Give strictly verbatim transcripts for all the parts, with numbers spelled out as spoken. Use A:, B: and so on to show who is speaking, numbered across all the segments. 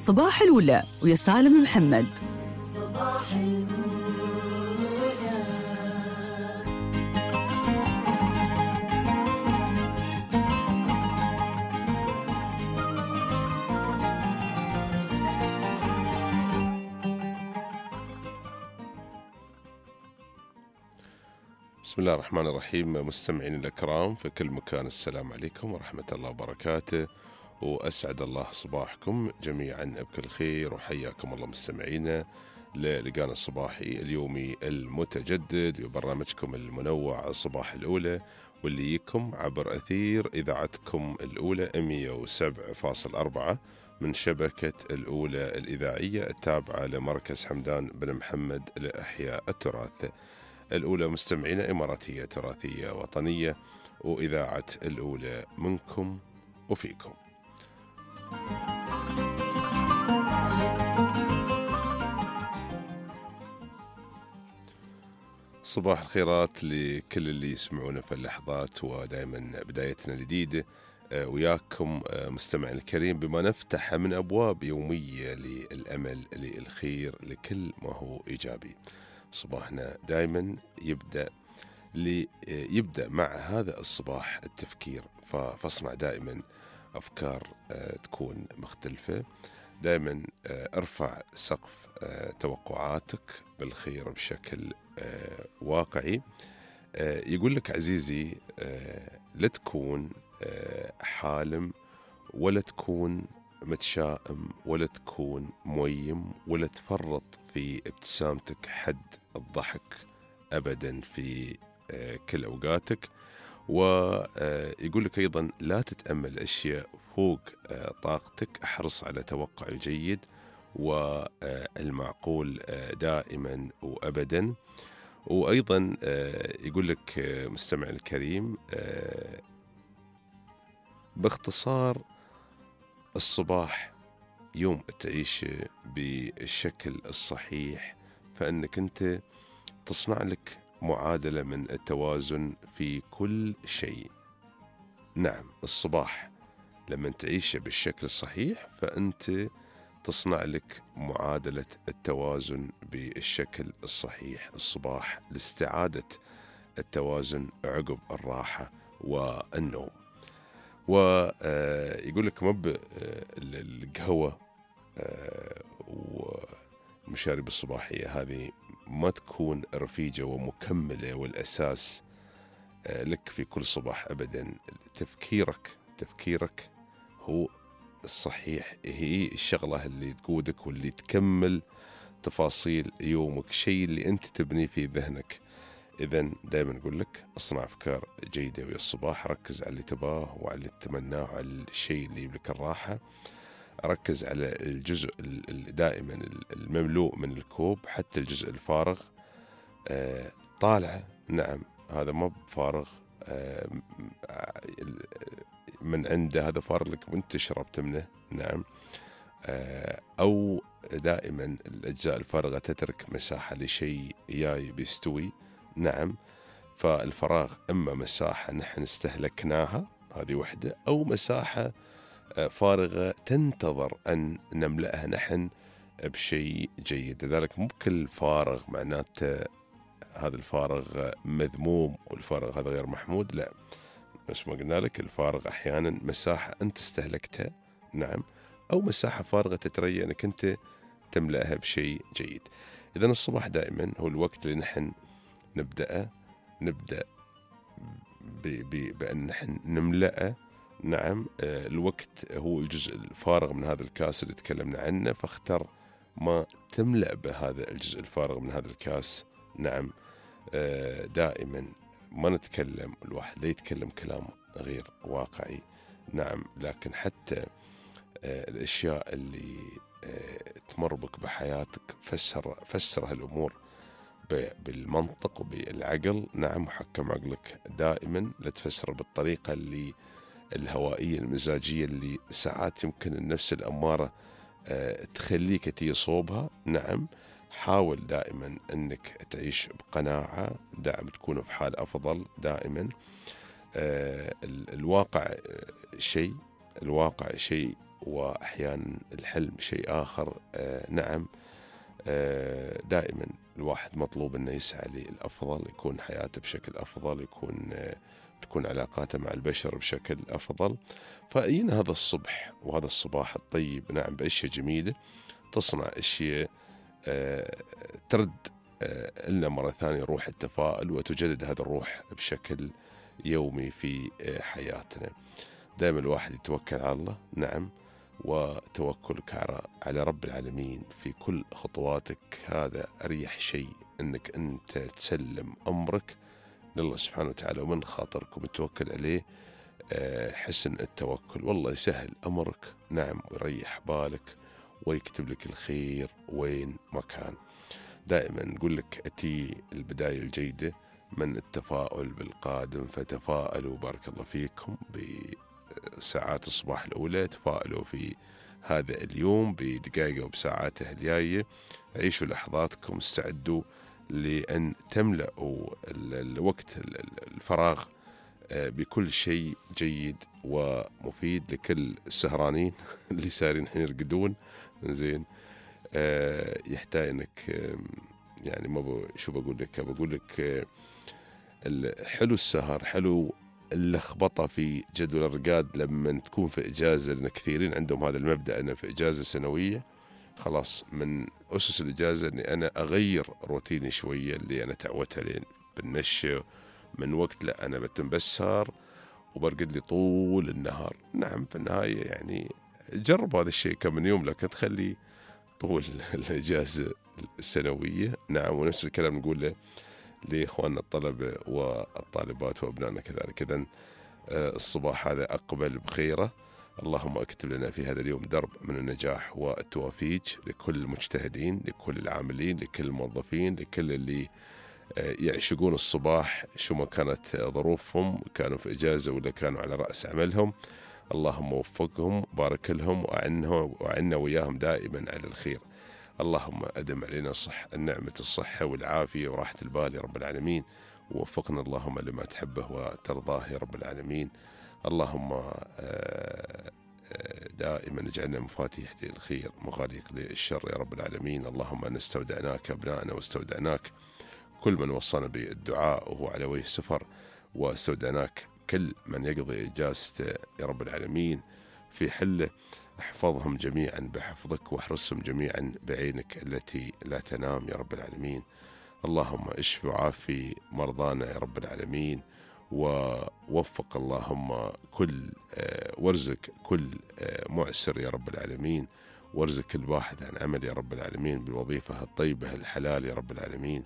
A: صباح الأولى ويا سالم محمد.
B: صباح الأولى.
C: بسم الله الرحمن الرحيم. مستمعين الأكرام في كل مكان، السلام عليكم ورحمة الله وبركاته، وأسعد الله صباحكم جميعا بكل خير، وحياكم الله مستمعينا للقانا الصباحي اليومي المتجدد ببرنامجكم المنوع صباح الأولى، واللي يكم عبر أثير إذاعتكم الأولى مئة وسبعة فاصلة أربعة من شبكة الأولى الإذاعية التابعة لمركز حمدان بن محمد لإحياء التراث. الأولى مستمعين إماراتية تراثية وطنية، وإذاعة الأولى منكم وفيكم. صباح الخيرات لكل اللي يسمعونا في اللحظات، ودائما بدايتنا الجديدة وياكم مستمع الكريم، بما نفتح من أبواب يومية للأمل للخير لكل ما هو إيجابي. صباحنا دائما يبدأ لي يبدأ مع هذا الصباح التفكير، فاصنع دائما أفكار تكون مختلفة. دائما ارفع سقف توقعاتك بالخير بشكل واقعي. يقول لك عزيزي، لا تكون حالم، ولا تكون متشائم، ولا تكون مويم، ولا تفرط في ابتسامتك حد الضحك أبدا في كل أوقاتك. ويقول لك أيضا لا تتأمل أشياء فوق طاقتك، احرص على توقع جيد والمعقول دائما وأبدا. وأيضا يقول لك مستمع الكريم، باختصار الصباح يوم تعيش بالشكل الصحيح، فأنك أنت تصنع لك معادلة من التوازن في كل شيء. نعم، الصباح لما تعيش بالشكل الصحيح فأنت تصنع لك معادلة التوازن بالشكل الصحيح. الصباح لاستعادة التوازن عقب الراحة والنوم. ويقول لك مب القهوة والمشارب الصباحية هذه ما تكون رفيجة ومكملة والأساس لك في كل صباح أبدا. تفكيرك تفكيرك هو الصحيح، هي الشغلة اللي تقودك واللي تكمل تفاصيل يومك، شيء اللي أنت تبني في ذهنك. إذن دائما نقول لك اصنع أفكار جيدة ويا الصباح، ركز على اللي تباه وعلى اللي تتمناه وعلى الشيء اللي يملك الراحة. ركز على الجزء دائما المملوء من الكوب، حتى الجزء الفارغ آه طالع. نعم، هذا ما بفارغ آه من عنده، هذا فارغ لك وانت شربت منه. نعم، آه أو دائما الأجزاء الفارغة تترك مساحة لشيء جاي بيستوي. نعم، فالفراغ إما مساحة نحن استهلكناها، هذه وحدة، أو مساحة فارغة تنتظر أن نملأها نحن بشيء جيد. لذلك مو بكل فارغ معناته هذا الفارغ مذموم والفارغ هذا غير محمود، لا، بس ما قلنا لك الفارغ أحيانا مساحة أنت استهلكتها. نعم، أو مساحة فارغة تتريى أنك أنت تملأها بشيء جيد. إذن الصباح دائما هو الوقت اللي نحن نبدأ نبدأ بأن نحن نملأه. نعم، الوقت هو الجزء الفارغ من هذا الكاس اللي تكلمنا عنه، فاختر ما تملأ بهذا الجزء الفارغ من هذا الكاس. نعم، دائما ما نتكلم، الواحد لا يتكلم كلام غير واقعي. نعم، لكن حتى الأشياء اللي تمر بك بحياتك فسر فسر هالأمور بالمنطق وبالعقل. نعم، وحكم عقلك دائما، لا تفسر بالطريقة اللي الهوائية المزاجية اللي ساعات يمكن النفس الأمارة تخليك تيجي صوبها. نعم، حاول دائما أنك تعيش بقناعة، دائما تكون في حال أفضل دائما. الواقع شيء الواقع شيء وأحيانا الحلم شيء آخر. آه نعم، آه دائما الواحد مطلوب أنه يسعى للأفضل، يكون حياته بشكل أفضل، يكون آه تكون علاقاته مع البشر بشكل أفضل. فأينا هذا الصبح وهذا الصباح الطيب نعم بأشياء جميلة تصنع أشياء آه ترد آه لنا مرة ثانية روح التفاؤل، وتجدد هذا الروح بشكل يومي في آه حياتنا. دائما الواحد يتوكل على الله، نعم، وتوكلك على رب العالمين في كل خطواتك هذا أريح شيء، أنك أنت تسلم أمرك لله سبحانه وتعالى ومن خاطرك ومتوكل عليه. حسن التوكل والله يسهل أمرك، نعم، ويريح بالك ويكتب لك الخير وين ما كان. دائما نقول لك أتي البداية الجيدة من التفاؤل بالقادم، فتفاءلوا بارك الله فيكم بساعات الصباح الأولى، تفاءلوا في هذا اليوم بدقائق وبساعاته الجاية، عيشوا لحظاتكم، استعدوا لأن تملأوا الوقت الفراغ بكل شيء جيد ومفيد لكل السهرانين اللي سارين الحين يرقدون. زين، يحتاج انك يعني ما ب... شو بقول لك بقول لك حلو السهر، حلو اللخبطة في جدول الرقاد لما تكون في إجازة، لأن كثيرين عندهم هذا المبدأ، أنا في إجازة سنوية خلاص من أسس الإجازة أني أنا أغير روتيني شوية اللي أنا تعودت عليه بالنشة من وقت، لا أنا بتم بسهر وبرقد لي طول النهار. نعم في النهاية يعني جرب هذا الشيء كم من يوم، لكن تخلي طول الإجازة السنوية. نعم، ونفس الكلام نقول له لإخواننا الطلبة والطالبات وأبنائنا كذلك. إذن الصباح هذا أقبل بخيرة، اللهم اكتب لنا في هذا اليوم درب من النجاح والتوافيج لكل المجتهدين، لكل العاملين، لكل الموظفين، لكل اللي يعشقون الصباح شو ما كانت ظروفهم، كانوا في إجازة ولا كانوا على رأس عملهم. اللهم وفقهم، بارك لهم، وأعنهم وأعنا وياهم دائما على الخير. اللهم أدم علينا صح النعمة الصحة والعافية وراحة البال يا رب العالمين، ووفقنا اللهم لما تحبه وترضاه يا رب العالمين. اللهم دائما اجعلنا مفاتيح للخير مغاليق للشر يا رب العالمين. اللهم نستودعناك أبنائنا واستودعناك كل من وصانا بالدعاء وهو على وجه سفر، واستودعناك كل من يقضي إجازته يا رب العالمين في حله. احفظهم جميعا بحفظك، واحرسهم جميعا بعينك التي لا تنام يا رب العالمين. اللهم اشف وعافي مرضانا يا رب العالمين، ووفق اللهم كل وارزق كل معسر يا رب العالمين، وارزق كل واحد عن عمل يا رب العالمين بالوظيفة الطيبة الحلال يا رب العالمين،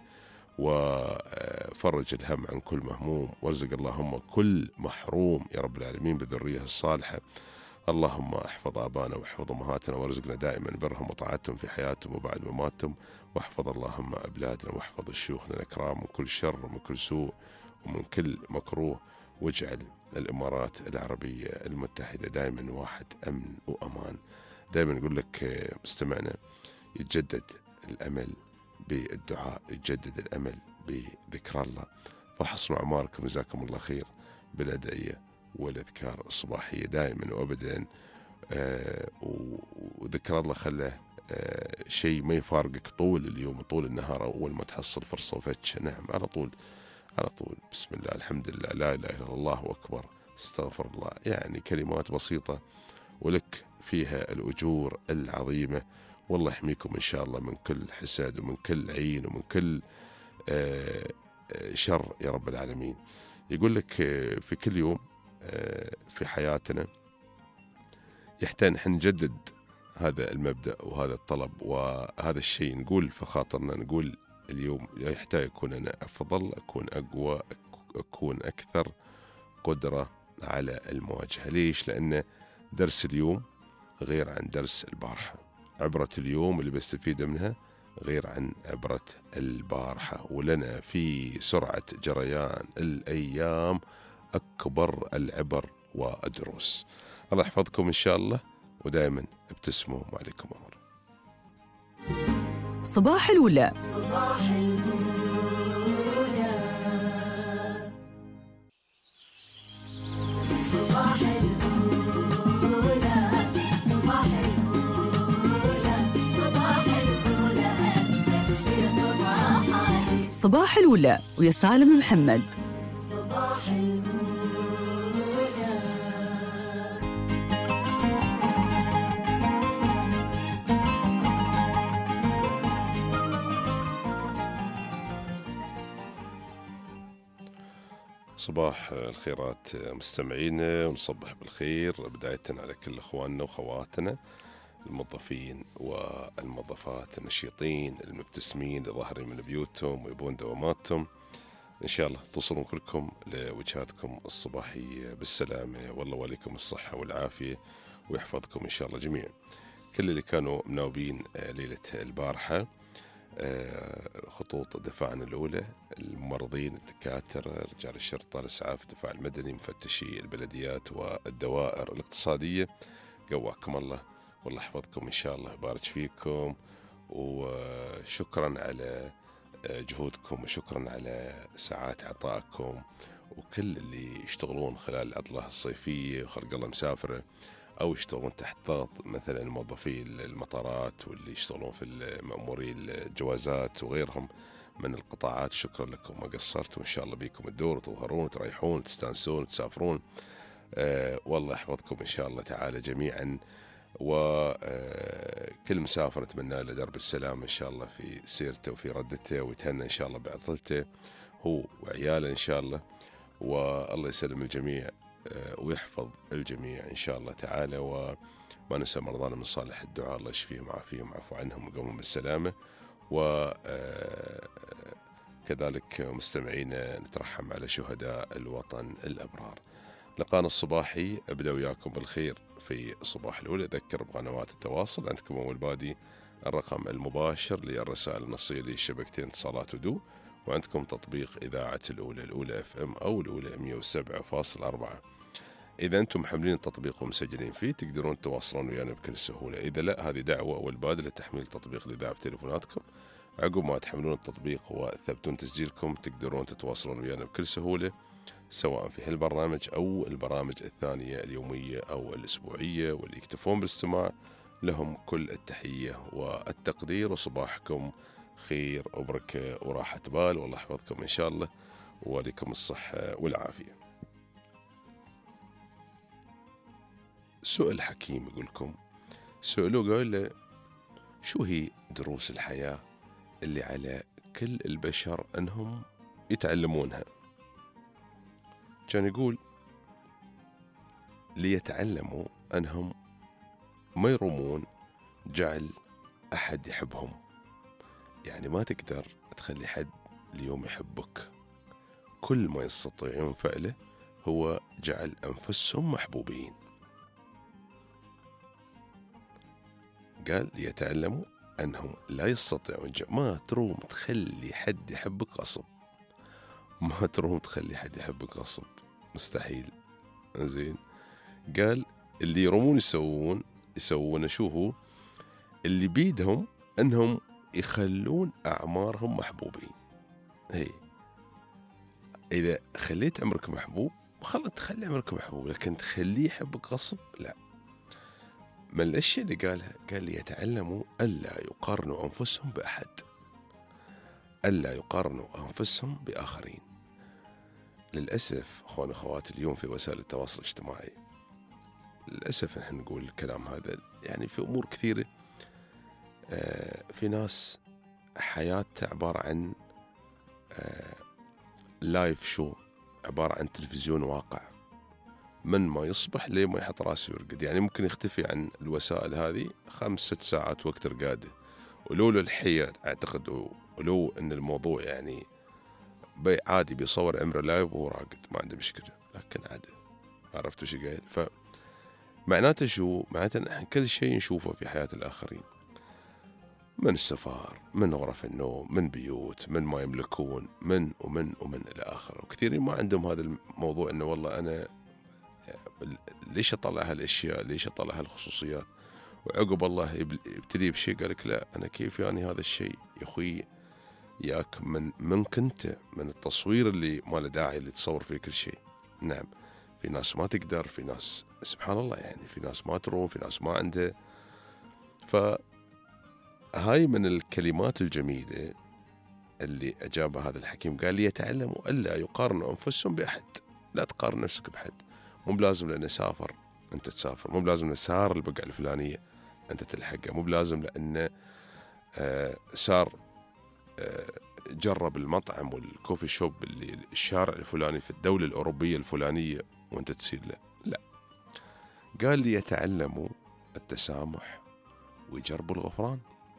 C: وفرج الهم عن كل مهموم، وارزق اللهم كل محروم يا رب العالمين بالذرية الصالحة. اللهم احفظ آبانا واحفظ أمهاتنا، وارزقنا دائما برهم وطاعتهم في حياتهم وبعد مماتهم، واحفظ اللهم أبلادنا واحفظ شيوخنا الأكرام من كل شر ومن كل سوء ومن كل مكروه، واجعل الإمارات العربية المتحدة دائما واحد أمن وأمان. دائما نقول لك مستمعنا يتجدد الأمل بالدعاء، يتجدد الأمل بذكر الله، فحصنوا أعماركم جزاكم الله خير بالأدعية والأذكار الصباحية دائما وأبدا. آه وذكر الله خله آه شيء ما يفارقك طول اليوم وطول النهار، أول ما تحصل فرصة وفتش، نعم على طول على طول بسم الله الحمد لله لا إله إلا الله وأكبر استغفر الله، يعني كلمات بسيطة ولك فيها الأجور العظيمة. والله يحميكم إن شاء الله من كل حسد ومن كل عين ومن كل آه شر يا رب العالمين. يقول لك في كل يوم في حياتنا يحتاج نحن نجدد هذا المبدأ وهذا الطلب وهذا الشيء، نقول في خاطرنا، نقول اليوم يحتاج أكون أنا أفضل، أكون أقوى، أكون أكثر قدرة على المواجهة. ليش؟ لأن درس اليوم غير عن درس البارحة، عبرة اليوم اللي بستفيد منها غير عن عبرة البارحة، ولنا في سرعة جريان الأيام أكبر العبر والدروس. الله يحفظكم إن شاء الله، ودائما ابتسموا وعليكم أمر.
A: صباح الولاء.
B: صباح الولاء. صباح الولاء. صباح
A: صباح الأولى ويا سالم محمد.
B: صباح الأولى.
C: صباح الخيرات مستمعينا، ونصبح بالخير بداية على كل أخواننا وخواتنا الموظفين والموظفات النشيطين المبتسمين اللي ظاهرين من بيوتهم ويبون دواماتهم. إن شاء الله توصلون كلكم لوجهاتكم الصباحية بالسلامة، والله وليكم الصحة والعافية ويحفظكم إن شاء الله جميعا. كل اللي كانوا مناوبين ليلة البارحة، خطوط دفاعنا الأولى، الممرضين، الدكاترة، رجال الشرطة، الإسعاف، الدفاع المدني، مفتشي البلديات والدوائر الاقتصادية، قواكم الله والله يحفظكم إن شاء الله، يبارك فيكم، وشكرا على جهودكم وشكرا على ساعات عطائكم، وكل اللي يشتغلون خلال العطلة الصيفية وخلق الله مسافرة أو يشتغلون تحت ضغط، مثلا موظفي المطارات واللي يشتغلون في مأموري الجوازات وغيرهم من القطاعات. شكرا لكم، ما قصرتوا، إن شاء الله بيكم الدور وتظهرون وتريحون وتستانسون وتسافرون. أه والله يحفظكم إن شاء الله تعالى جميعا، وكل مسافر نتمنى له درب السلام إن شاء الله في سيرته وفي ردته، ويتهنى إن شاء الله بعطلته هو وعياله إن شاء الله، والله يسلم الجميع ويحفظ الجميع إن شاء الله تعالى. وما ننسى مرضانا من صالح الدعاء، الله يشفيهم ويعافيهم ويعفو عنهم ويقومهم بالسلامة. وكذلك مستمعينا نترحم على شهداء الوطن الأبرار. لقانا الصباحي أبدأ وياكم بالخير في الصباح الأولى. أذكر بقنوات التواصل عندكم أول بادي الرقم المباشر للرسائل النصية لشبكتين اتصالات ودو، وعندكم تطبيق إذاعة الأولى الأولى اف ام أو الأولى مية وسبعة فاصلة أربعة. إذا أنتم محملين التطبيق ومسجلين فيه تقدرون تواصلون ويانا بكل سهولة. إذا لا، هذه دعوة أول بادئ لتحميل تطبيق الإذاعة في تليفوناتكم. عقب ما تحملون التطبيق وثبتون تسجيلكم تقدرون تتواصلون ويانا بكل سهولة، سواء في هالبرنامج أو البرامج الثانية اليومية أو الأسبوعية. واللي يكتفون بالاستماع لهم كل التحية والتقدير، وصباحكم خير وبركة وراحة بال، والله يحفظكم إن شاء الله ولكم الصحة والعافية. سؤال حكيم يقولكم، سؤالوا قال له شو هي دروس الحياة اللي على كل البشر أنهم يتعلمونها؟ كان يقول ليتعلموا أنهم ما يرمون جعل أحد يحبهم. يعني ما تقدر تخلي حد اليوم يحبك، كل ما يستطيعون فعله هو جعل أنفسهم محبوبين. قال ليتعلموا أنهم لا يستطيعون، ما تروم تخلي حد يحبك غصب، ما تروم تخلي حد يحبك غصب، مستحيل. زين، قال اللي يرمون يسوون يسوون شو هو اللي بيدهم أنهم يخلون أعمارهم محبوبين. هي إذا خليت عمرك محبوب خلت تخلي عمرك محبوب، لكن تخليه يحبك غصب لا. من الأشياء اللي قالها، قال لي يتعلموا ألا يقارنوا أنفسهم بأحد، ألا يقارنوا أنفسهم بآخرين. للأسف أخوان أخوات اليوم في وسائل التواصل الاجتماعي للأسف نحن نقول الكلام هذا، يعني في أمور كثيرة. آه في ناس حياتها عبارة عن آه لايف شو، عبارة عن تلفزيون واقع، من ما يصبح ليه ما يحط راسه ويرقد. يعني ممكن يختفي عن الوسائل هذه خمس ست ساعات وقت رقاده، ولو الحياة أعتقد ولو أن الموضوع يعني عادي بيصور عمره لايف وهو راقد ما عنده مشكلة، لكن عادي. عرفتوا شو قايل؟ فمعناته شو؟ معناته نحن كل شيء نشوفه في حياة الآخرين، من السفر، من غرف النوم، من بيوت، من ما يملكون، من ومن ومن إلى آخره. وكثيرين ما عندهم هذا الموضوع، إنه والله أنا ليش أطلع هالأشياء، ليش أطلع هالخصوصيات، وعقب الله يبتدي بشيء قال لك لا أنا كيف يعني هذا الشيء يا أخوي، ياك من من كنت من التصوير اللي ما له داعي اللي تصور فيه كل شيء. نعم، في ناس ما تقدر، في ناس سبحان الله يعني في ناس ما تروم، في ناس ما عندها. فهاي من الكلمات الجميلة اللي أجاب هذا الحكيم قال ليتعلموا ألا يقارنوا أنفسهم بأحد. لا تقارن نفسك بأحد، مو بلازم لأنه سافر أنت تسافر، مو بلازم لأنه سار البقعة الفلانية أنت تلحقها، مو بلازم لأنه آه سار آه جرب المطعم والكوفي شوب اللي الشارع الفلاني في الدولة الأوروبية الفلانية وأنت تسير له. لا، قال ليتعلموا التسامح ويجربوا الغفران.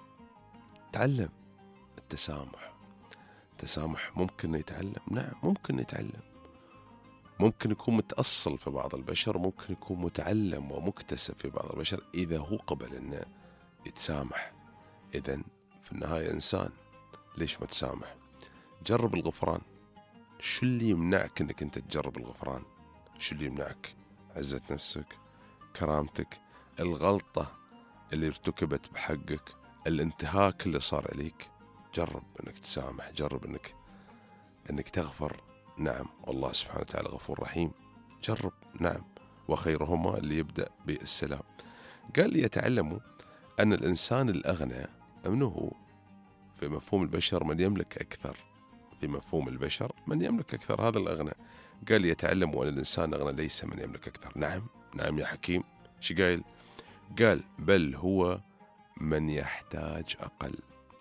C: تعلم التسامح. التسامح ممكن يتعلم، نعم ممكن يتعلم، ممكن يكون متأصل في بعض البشر، ممكن يكون متعلم ومكتسب في بعض البشر إذا هو قبل أنه يتسامح. إذن في النهاية إنسان، ليش ما تسامح؟ جرب الغفران. شو اللي يمنعك أنك أنت تجرب الغفران؟ شو اللي يمنعك؟ عزة نفسك، كرامتك، الغلطة اللي ارتكبت بحقك، الانتهاك اللي صار عليك. جرب أنك تسامح، جرب أنك أنك تغفر. نعم، والله سبحانه وتعالى غفور رحيم. جرب، نعم، وخيرهما اللي يبدأ بالسلام. قال لي يتعلموا أن الإنسان الأغنى أنه في مفهوم البشر من يملك أكثر. في مفهوم البشر من يملك أكثر، هذا الأغنى. قال لي يتعلموا أن الإنسان أغنى ليس من يملك أكثر. نعم، نعم يا حكيم. شو قايل؟ قال بل هو من يحتاج أقل.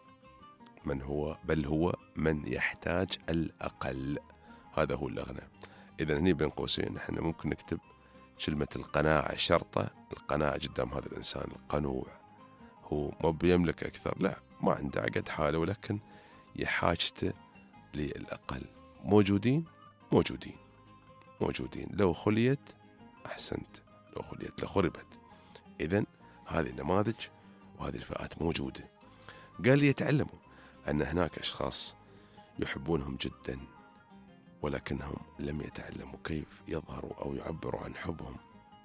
C: من هو؟ بل هو من يحتاج الأقل. هذا هو الأغنى. إذن هني بين قوسين نحن ممكن نكتب كلمة القناعة شرطة. القناعة قدام هذا الإنسان القنوع، هو ما بيملك أكثر، لا، ما عنده عقد حاله، ولكن يحاجته للأقل. موجودين موجودين موجودين، لو خليت أحسنت، لو خليت لخربت. إذن هذه النماذج وهذه الفئات موجودة. قال لي يتعلموا أن هناك أشخاص يحبونهم جدا ولكنهم لم يتعلموا كيف يظهروا أو يعبروا عن حبهم.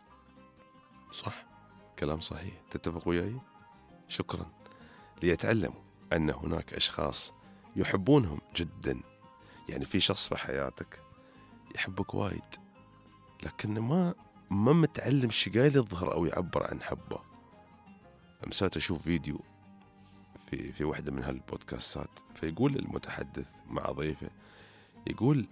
C: صح، كلام صحيح، تتفق وياي؟ شكرا. ليتعلموا أن هناك أشخاص يحبونهم جدا. يعني في شخص في حياتك يحبك وايد لكن ما ما متعلم شو قايل يظهر أو يعبر عن حبه. أمسات أشوف فيديو في في واحدة من هالبودكاستات، فيقول المتحدث مع ضيفه، يقول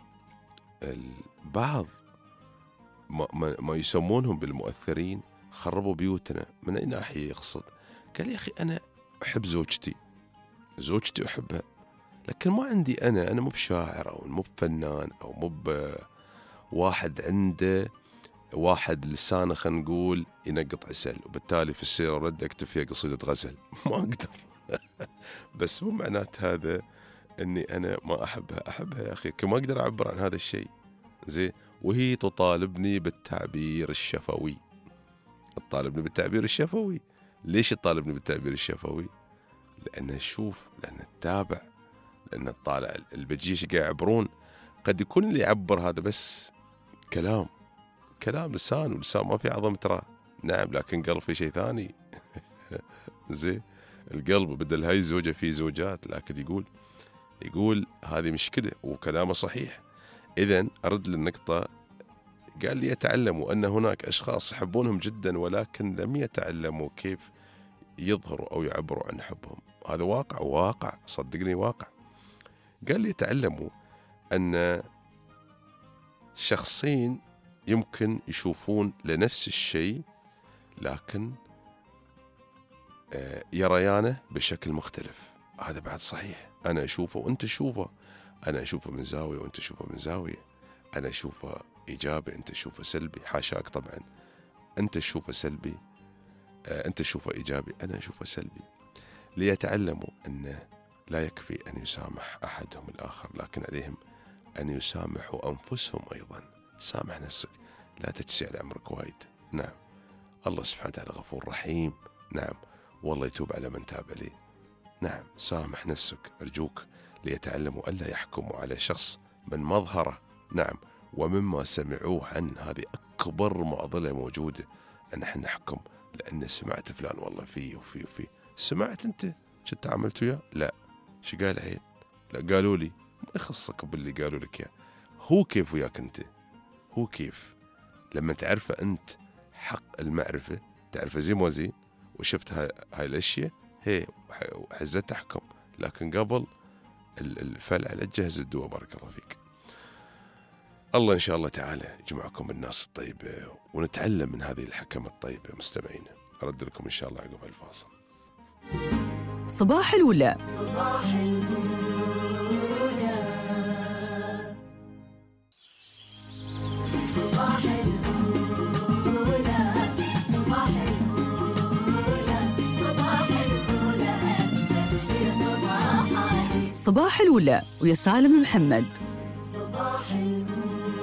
C: البعض ما, ما, ما يسمونهم بالمؤثرين خربوا بيوتنا. من أي ناحية يقصد؟ قال يا أخي أنا أحب زوجتي، زوجتي أحبها، لكن ما عندي أنا أنا مو بشاعر أو مو بفنان أو مو بواحد عنده واحد لسانه خلينا نقول ينقط عسل، وبالتالي في السيرة رد أكتب فيها قصيدة غزل. ما أقدر. بس مو معنات هذا أني أنا ما أحبها، أحبها يا أخي، كما أقدر أعبر عن هذا الشيء زي. وهي تطالبني بالتعبير الشفوي. تطالبني بالتعبير الشفوي. ليش تطالبني بالتعبير الشفوي؟ لأن شوف، لأن تتابع، لأن تطالع البجيش قاعد يعبرون. قد يكون اللي يعبر هذا بس كلام، كلام لسان، ولسان ما في عظم ترى، نعم، لكن قلب في شيء ثاني. زي القلب بدل هاي زوجة في زوجات، لكن يقول يقول هذه مشكلة وكلامه صحيح. إذن أرد للنقطة. قال لي يتعلموا أن هناك أشخاص يحبونهم جدا ولكن لم يتعلموا كيف يظهروا أو يعبروا عن حبهم. هذا واقع، واقع، صدقني واقع. قال لي يتعلموا أن شخصين يمكن يشوفون لنفس الشيء لكن يريانه بشكل مختلف. هذا بعد صحيح. أنا أشوفه وأنت تشوفه، أنا أشوفه من زاوية وأنت تشوفه من زاوية، أنا أشوفه إيجابي أنت تشوفه سلبي، حاشاك طبعا. أنت تشوفه سلبي، أنت تشوفه إيجابي، أنا أشوفه سلبي. ليتعلموا أن لا يكفي أن يسامح أحدهم الآخر، لكن عليهم أن يسامحوا أنفسهم أيضا. سامح نفسك، لا تجسي على عمرك وايد. نعم، الله سبحانه وتعالى غفور رحيم. نعم، والله يتوب على من تاب عليه. نعم، سامح نفسك أرجوك. ليتعلموا ألا يحكموا على شخص من مظهره. نعم، ومما سمعوه عنه. هذه أكبر معضلة موجودة، أن احنا نحكم لأن سمعت فلان والله فيه وفيه وفيه. سمعت أنت شو تعاملت وياه؟ لا. شو قال عين؟ لا، قالوا لي. ما يخصك باللي قالوا لك يا هو كيف وياك أنت، هو كيف لما تعرفه أنت حق المعرفة، تعرفه زين وزين وشفت هاي, هاي الأشياء، هي حزت تحكم. لكن قبل الفلع لا تجهز الدواء. بارك الله فيك. الله إن شاء الله تعالى يجمعكم بالناس الطيبة ونتعلم من هذه الحكمة الطيبة. مستمعينا أرد لكم إن شاء الله عقب الفاصل.
A: صباح الأولى.
B: صباح الأولى. صباح الأولى. صباح الأولى. صباح الأولى أجمل في صباحاتي.
A: صباح الأولى ويا سالم محمد.
B: صباح الأولى.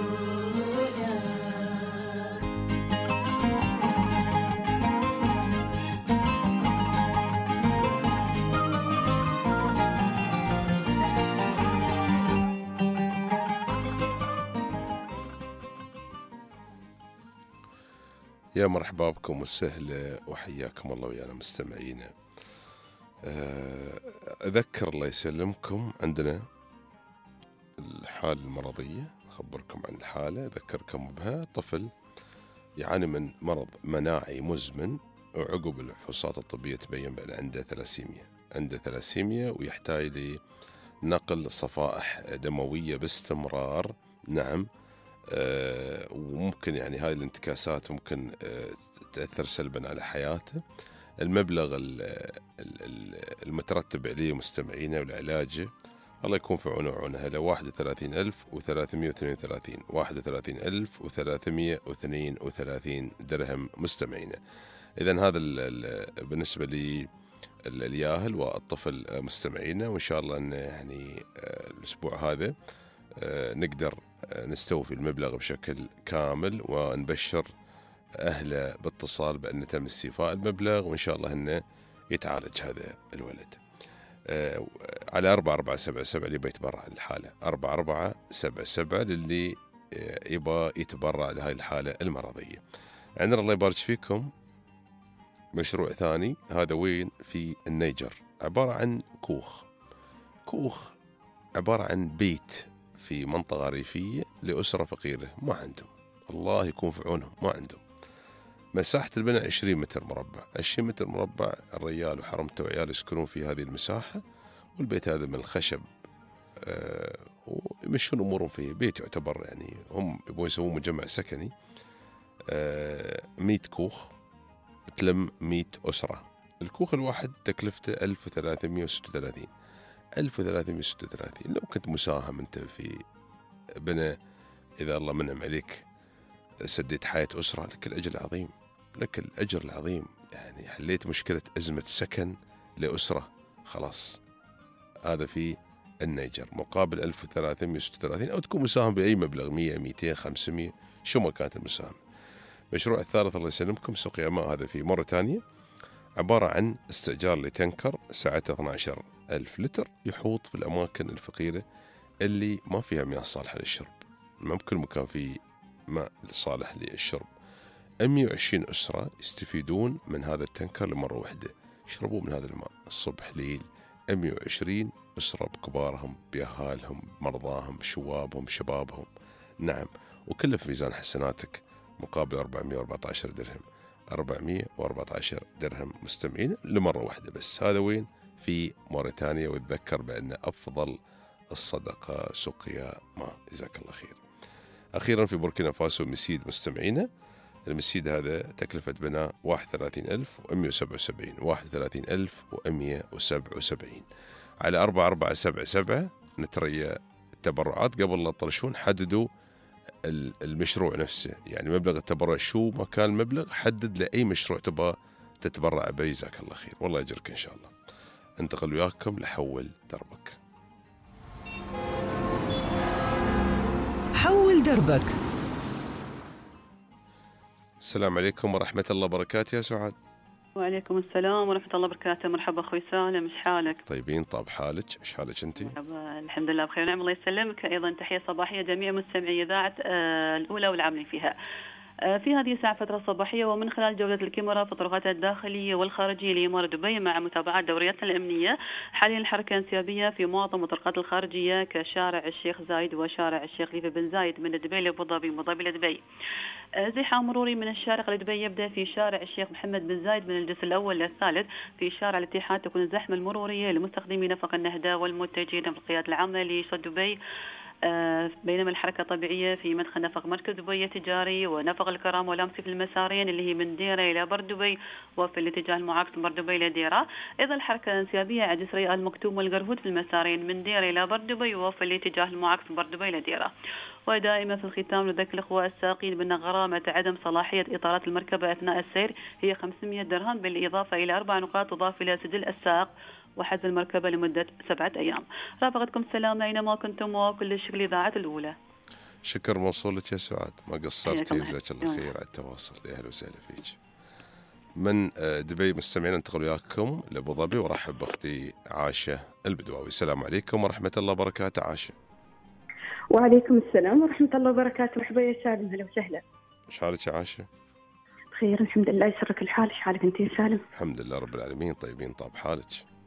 C: يا مرحبا بكم وسهلا وحياكم الله ويانا مستمعينا. أذكر الله يسلمكم عندنا الحالة المرضية، أخبركم عن الحالة أذكركم بها. طفل يعاني من مرض مناعي مزمن وعقب الفحوصات الطبية تبين بأن عنده ثلاسيميا عنده ثلاسيميا ويحتاج لنقل صفائح دموية باستمرار. نعم. آه وممكن يعني هاي الانتكاسات ممكن آه تأثر سلبا على حياته. المبلغ المترتب عليه مستمعينا والعلاج الله يكون في عونه وعونه له واحد وثلاثين ألف وثلاثمائة واثنين وثلاثين واحد وثلاثين ألف وثلاثمائة واثنين وثلاثين درهم مستمعينا. إذن هذا بالنسبة لي الياهل والطفل مستمعينا، وإن شاء الله أن يعني الأسبوع هذا نقدر نستوفي المبلغ بشكل كامل ونبشر أهله باتصال بأن تم استيفاء المبلغ، وإن شاء الله أنه يتعالج هذا الولد. أه على أربعة أربعة سبعة سبعة اللي بيتبرع عن الحالة، أربعة أربعة سبعة سبعة للي يبغى يتبرع لهاي الحالة المرضية. عندنا الله يبارك فيكم مشروع ثاني، هذا وين في النيجر، عبارة عن كوخ كوخ عبارة عن بيت في منطقة ريفية لأسرة فقيرة ما عندهم، الله يكون في عونهم، ما عندهم. مساحة البناء عشرين متر مربع عشرين متر مربع. الرجال وحرمته وعيال يسكنون في هذه المساحة، والبيت هذا من الخشب أه ويمشون أمورهم فيه. بيت يعتبر يعني هم يبغوا يسوون مجمع سكني. أه مية كوخ تلم مية أسرة. الكوخ الواحد تكلفته ألف وثلاثمائة وستة وثلاثين ألف وثلاثمائة وستة وثلاثين. لو كنت مساهم أنت في بناء، إذا الله منعم عليك سديت حياة أسرة، لك الأجر العظيم، لك الأجر العظيم. يعني حليت مشكلة أزمة سكن لأسرة خلاص. هذا في النيجر مقابل ألف وثلاثمائة وستة وثلاثين، أو تكون مساهم بأي مبلغ مية مئتين خمسمائة شو ما كانت المساهمة. مشروع الثالث الله يسلمكم سقيا ماء، هذا في موريتانيا، عبارة عن استئجار لتنكر سعته اثني عشر ألف لتر يحوط في الأماكن الفقيرة اللي ما فيها مياه صالحة للشرب. ما بكل مكان فيه ماء صالح للشرب. مئة وعشرين أسرة يستفيدون من هذا التنكر لمرة واحدة، يشربوا من هذا الماء الصبح ليل. مئة وعشرين أسرة بكبارهم بأهالهم مرضاهم بشوابهم شبابهم. نعم. وكله في ميزان حسناتك مقابل أربعمائة وأربعة عشر درهم أربعمائة وأربعة عشر درهم مستمعين لمرة واحدة بس. هذا وين في موريتانيا. وتذكر بأن أفضل الصدقة سقيا ماء. جزاك الله خير. أخيرا في بوركينا فاسو مسيد مستمعينا. المسيد هذا تكلفة بناء واحد وثلاثين ألف ومئة وسبعة وسبعين واحد وثلاثين ألف ومئة وسبعة وسبعين. على أربعة أربعة سبعة سبعة نتريا التبرعات. قبل لا تطرشون حددوا المشروع نفسه، يعني مبلغ التبرع شو ما كان المبلغ، حدد لأي مشروع تبغى تتبرع به. جزاك الله خير والله يجرك إن شاء الله. انتقل وياكم لحول دربك.
A: حول دربك.
C: السلام عليكم ورحمة الله وبركاته يا سعاد.
D: وعليكم السلام ورحمة الله وبركاته. مرحبا أخوي سالم، إيش حالك؟
C: طيبين. طاب حالك، إيش حالك أنتي؟
D: مرحبا الحمد لله بخير ونعم الله يسلمك. أيضا تحية صباحية جميع مستمعي إذاعة الأولى والعاملين فيها. في هذه الساعة فترة صباحية، ومن خلال جولة الكاميرا في طرقاتها الداخلية والخارجية لإمارة دبي مع متابعة دورياتنا الأمنية، حاليا الحركة انسيابية في معظم الطرقات الخارجية كشارع الشيخ زايد وشارع الشيخ خليفة بن زايد من دبي لأبو ظبي وأبو ظبي لدبي. زحام مروري من الشارقة لدبي يبدأ في شارع الشيخ محمد بن زايد من الجسر الأول للثالث. في شارع الاتحاد تكون الزحمة المرورية لمستخدمي نفق النهدى والمتجهين في القيادة العامة لشط دبي، بينما الحركة طبيعية في مدخل نفق مركز دبي التجاري ونفق الكرام والأمسي في المسارين اللي هي من ديرة إلى بردبي وفي الاتجاه المعاكس من بردبي إلى ديرة. أيضا الحركة انسيابية على جسري المكتوم والقرهود في المسارين من ديرة إلى بردبي وفي الاتجاه المعاكس من بردبي إلى ديرة. ودائما في الختام نذكر الأخوة السائقين بأن غرامة عدم صلاحية إطارات المركبة أثناء السير هي خمسمائة درهم، بالإضافة إلى أربع نقاط تضاف إلى سجل السائق وحجز المركبة لمدة سبعة أيام. رافقتكم سلام أينما كنتم، وكل الشكر للإذاعة الأولى.
C: شكر موصول لك يا سعاد، ما قصرتي، جزاك الله خير على التواصل. يا أهلا وسهلا فيك. من دبي مستمعين انتقل وياكم لأبو ظبي ورحب بأختي عاشة البدواوي. السلام عليكم ورحمة الله وبركاته. عاشة.
E: وعليكم السلام ورحمة الله وبركاته. مرحبا يا سالم، هلا وسهلا.
C: ايش حالك يا عاشة؟
E: بخير الحمد لله، يسرك الحال. ايش حالك انت يا سالم؟
C: الحمد لله رب العالمين، طيبين. طاب حالك؟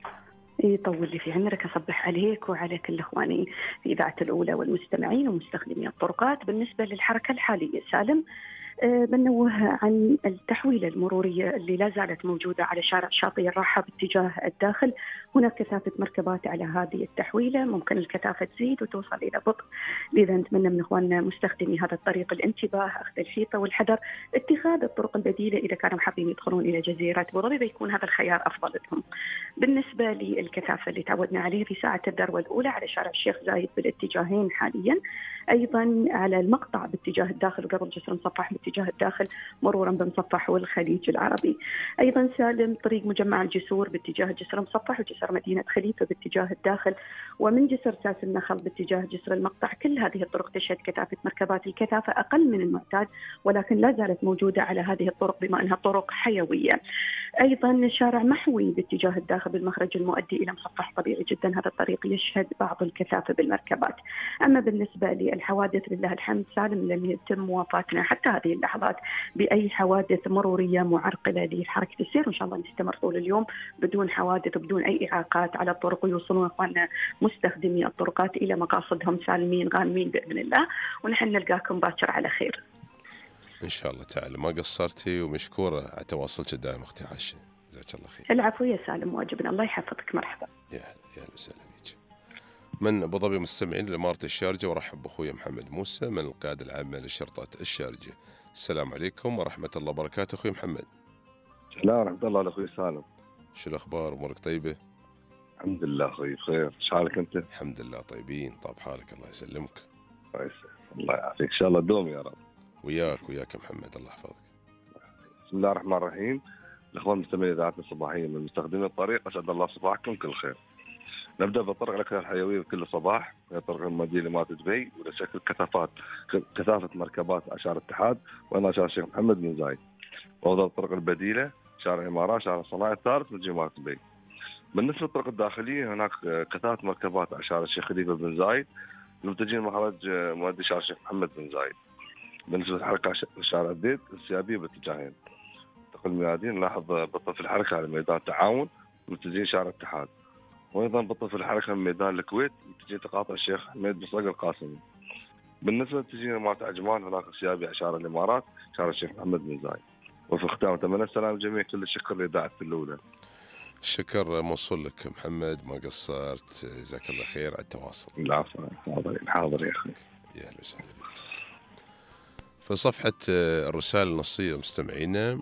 E: يطول لي في عمرك، أصبح عليك وعلى كل إخواني في إذاعة الأولى والمستمعين ومستخدمي الطرقات. بالنسبة للحركة الحالية سالم، أه بنوه عن التحويلة المرورية اللي لا زالت موجودة على شارع شاطئ الراحة باتجاه الداخل. هناك كثافة مركبات على هذه التحويلة، ممكن الكثافة تزيد وتوصل إلى بطء، لذا نتمنى من إخواننا مستخدمي هذا الطريق الانتباه، أخذ الحيطة والحذر، اتخاذ الطرق البديلة إذا كانوا حابين يدخلون إلى جزيرة أبو ظبي بيكون هذا الخيار أفضل لهم. بالنسبة للكثافة اللي تعودنا عليها في ساعة الذروة الأولى على شارع الشيخ زايد بالاتجاهين حاليا، أيضا على المقطع باتجاه الداخل وقبل جسر مصفح باتجاه الداخل مرورا بمصفح والخليج العربي. أيضا سالم طريق مجمع الجسور باتجاه جسر مصفح وجسر مدينة خليفة باتجاه الداخل، ومن جسر ساس النخل باتجاه جسر المقطع. كل هذه الطرق تشهد كثافة مركبات، الكثافة أقل من المعتاد ولكن لا زالت موجودة على هذه الطرق بما أنها طرق حيوية. أيضا شارع محوي باتجاه الداخل بالمخرج المؤدي إلى مصفح طبيعي جدا، هذا الطريق يشهد بعض الكثافة بالمركبات. أما بالنسبة للحوادث لله الحمد سالم لم يتم وفاتنا حتى هذه اللحظات بأي حوادث مرورية معرقلة لحركة السير، وإن شاء الله نستمر طول اليوم بدون حوادث وبدون أي إعاقات على الطرق، ويوصلون إخواننا مستخدمي الطرقات إلى مقاصدهم سالمين غانمين بإذن الله، ونحن نلقاكم باكر على خير
C: إن شاء الله تعالى. ما قصرتي ومشكورة على تواصلك دائما أختي عاشة، جزاك الله خير.
E: العفو يا سالم، واجبنا. الله يحفظك. مرحبا.
C: يا هلا يا هلا وسهلا بك. من أبو ظبي مستمعين لإمارة الشارجة، ورحب بأخوي محمد موسى من القيادة العامة لشرطة الشارجة. السلام عليكم ورحمة الله وبركاته أخوي محمد.
F: السلام ورحمة الله أخوي سالم.
C: شو الأخبار؟ أمورك طيبة؟
F: الحمد لله أخوي بخير. إيش حالك أنت؟
C: الحمد لله طيبين. طاب حالك، الله يسلمك.
F: كويس، الله يعافيك، إن شاء الله دوم يا رب.
C: وياك وياك محمد، الله يحفظك.
F: بسم الله الرحمن الرحيم. الأخوان المستمعين إذاعتنا الصباحية من مستخدمي الطريق، أسعد الله صباحكم كل خير. نبدأ بالطرق الأكثر الحيوية كل صباح، هي طرق المدينة لإمارة دبي، ولا شكل كثافات كثافة مركبات على شارع الاتحاد وأنا شارع الشيخ محمد بن زايد، وأفضل الطرق البديلة شارع الإمارات، شارع الصناعي الثالث من إمارة دبي. بالنسبة للطرق الداخلية هناك كثافة مركبات على شارع الشيخ خليفة بن زايد المتجهين مخرج مؤدي شارع الشيخ محمد بن زايد. بالنسبة للحركة شارع الديد السيابية باتجاهين. ننتقل الميادين نلاحظ بطء في الحركة على ميدان التعاون متجهين شارع الاتحاد، وأيضا بطء في الحركة من ميدان الكويت متجهين تقاطع الشيخ حميد بن صقر القاسمي. بالنسبة لتجهيز إمارة عجمان هناك سيابي على شارع الإمارات شارع الشيخ محمد بن زايد. وفي الختام أتمنى السلام للجميع، كل الشكر لإذاعة الأولى.
C: الشكر موصول لك محمد، ما قصرت، جزاك الله خير على التواصل.
F: العفو، حاضر حاضر يا أخي.
C: يا أهلا وسهلا بك. في صفحة الرسالة النصية مستمعينا،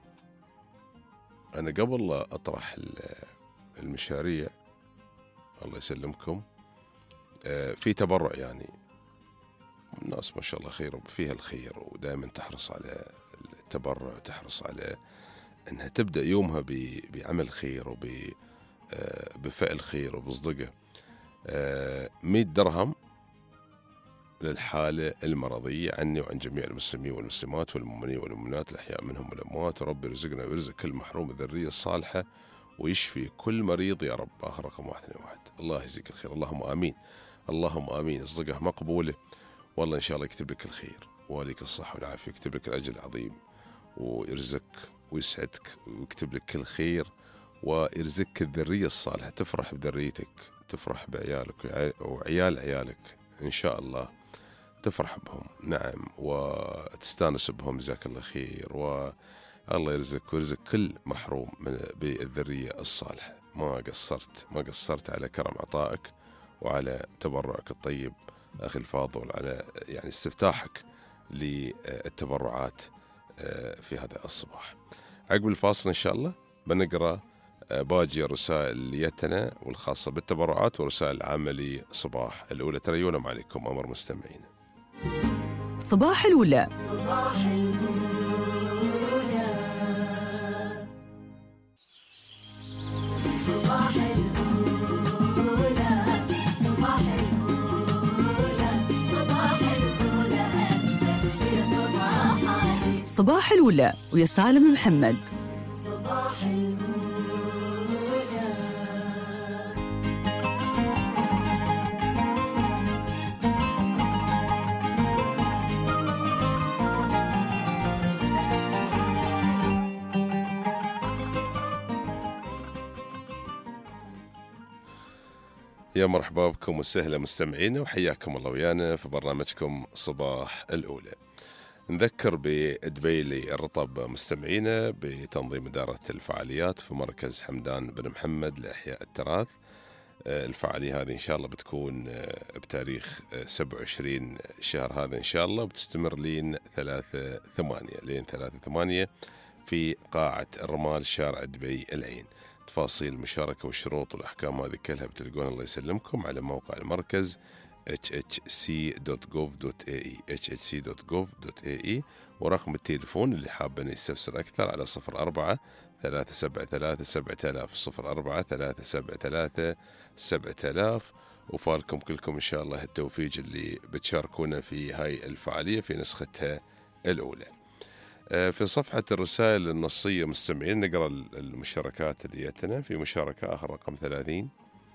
C: أنا قبل لا أطرح المشاريع الله يسلمكم في تبرع، يعني الناس ما شاء الله خير وفيها الخير، ودائما تحرص على التبرع وتحرص على أنها تبدأ يومها بعمل خير وبفعل خير وبصدقه. مئة درهم للحالة المرضية عني وعن جميع المسلمين والمسلمات والمؤمنين والمؤمنات الأحياء منهم والأموات، ورب يرزقنا ويرزق كل محروم الذرية الصالحة ويشفي كل مريض يا رب. آخر رقم واحد واحد. الله يجزيك الخير، اللهم آمين اللهم آمين. اصدقه مقبولة والله إن شاء الله يكتب لك الخير، ويعطيك الصحة والعافية، يكتب لك الأجر العظيم ويرزقك ويسعدك ويكتب لك كل خير ويرزقك الذرية الصالحة، تفرح بذريتك، تفرح بعيالك وعيال عيالك إن شاء الله، تفرح بهم نعم وتستانس بهم جزاك الله خير، والله يرزقك ويرزق كل محروم من بالذرية الصالحة. ما قصرت ما قصرت على كرم عطائك وعلى تبرعك الطيب أخي الفاضل، على يعني استفتاحك للتبرعات في هذا الصباح. عقب الفاصل إن شاء الله بنقرأ باقي الرسائل اللي جتنا والخاصة بالتبرعات ورسائل العامة لصباح الأولى. تريونا ما عليكم أمر مستمعين.
A: صباح الأولى.
B: صباح الأولى. صباح الأولى. صباح الأولى. صباح الأولى أجمل في صباحاتي.
A: صباح الأولى ويا سالم محمد.
B: صباح الأولى.
C: يا مرحبا بكم وسهلا مستمعينا وحياكم الله ويانا في برنامجكم صباح الأولى. نذكر بدبي للرطب مستمعينا بتنظيم إدارة الفعاليات في مركز حمدان بن محمد لإحياء التراث. الفعالية هذه إن شاء الله بتكون بتاريخ سبعة وعشرين شهر هذا إن شاء الله، وبتستمر لين ثلاثة ثمانية لين ثلاثة ثمانية في قاعة الرمال شارع دبي العين. تفاصيل المشاركة والشروط والأحكام هذه كلها بتلقون الله يسلمكم على موقع المركز إتش إتش سي دوت جوف دوت إيه إي إتش إتش سي دوت جوف دوت إيه إي، ورقم التليفون اللي حاب أن يستفسر أكثر على صفر أربعة ثلاثة سبعة ثلاثة سبعة آلاف صفر أربعة ثلاثة سبعة ثلاثة سبعة آلاف. وفالكم كلكم إن شاء الله التوفيق اللي بتشاركونا في هاي الفعالية في نسختها الأولى. في صفحة الرسائل النصية مستمعين نقرأ المشاركات اللي جتنا. في مشاركة آخر رقم ثلاثين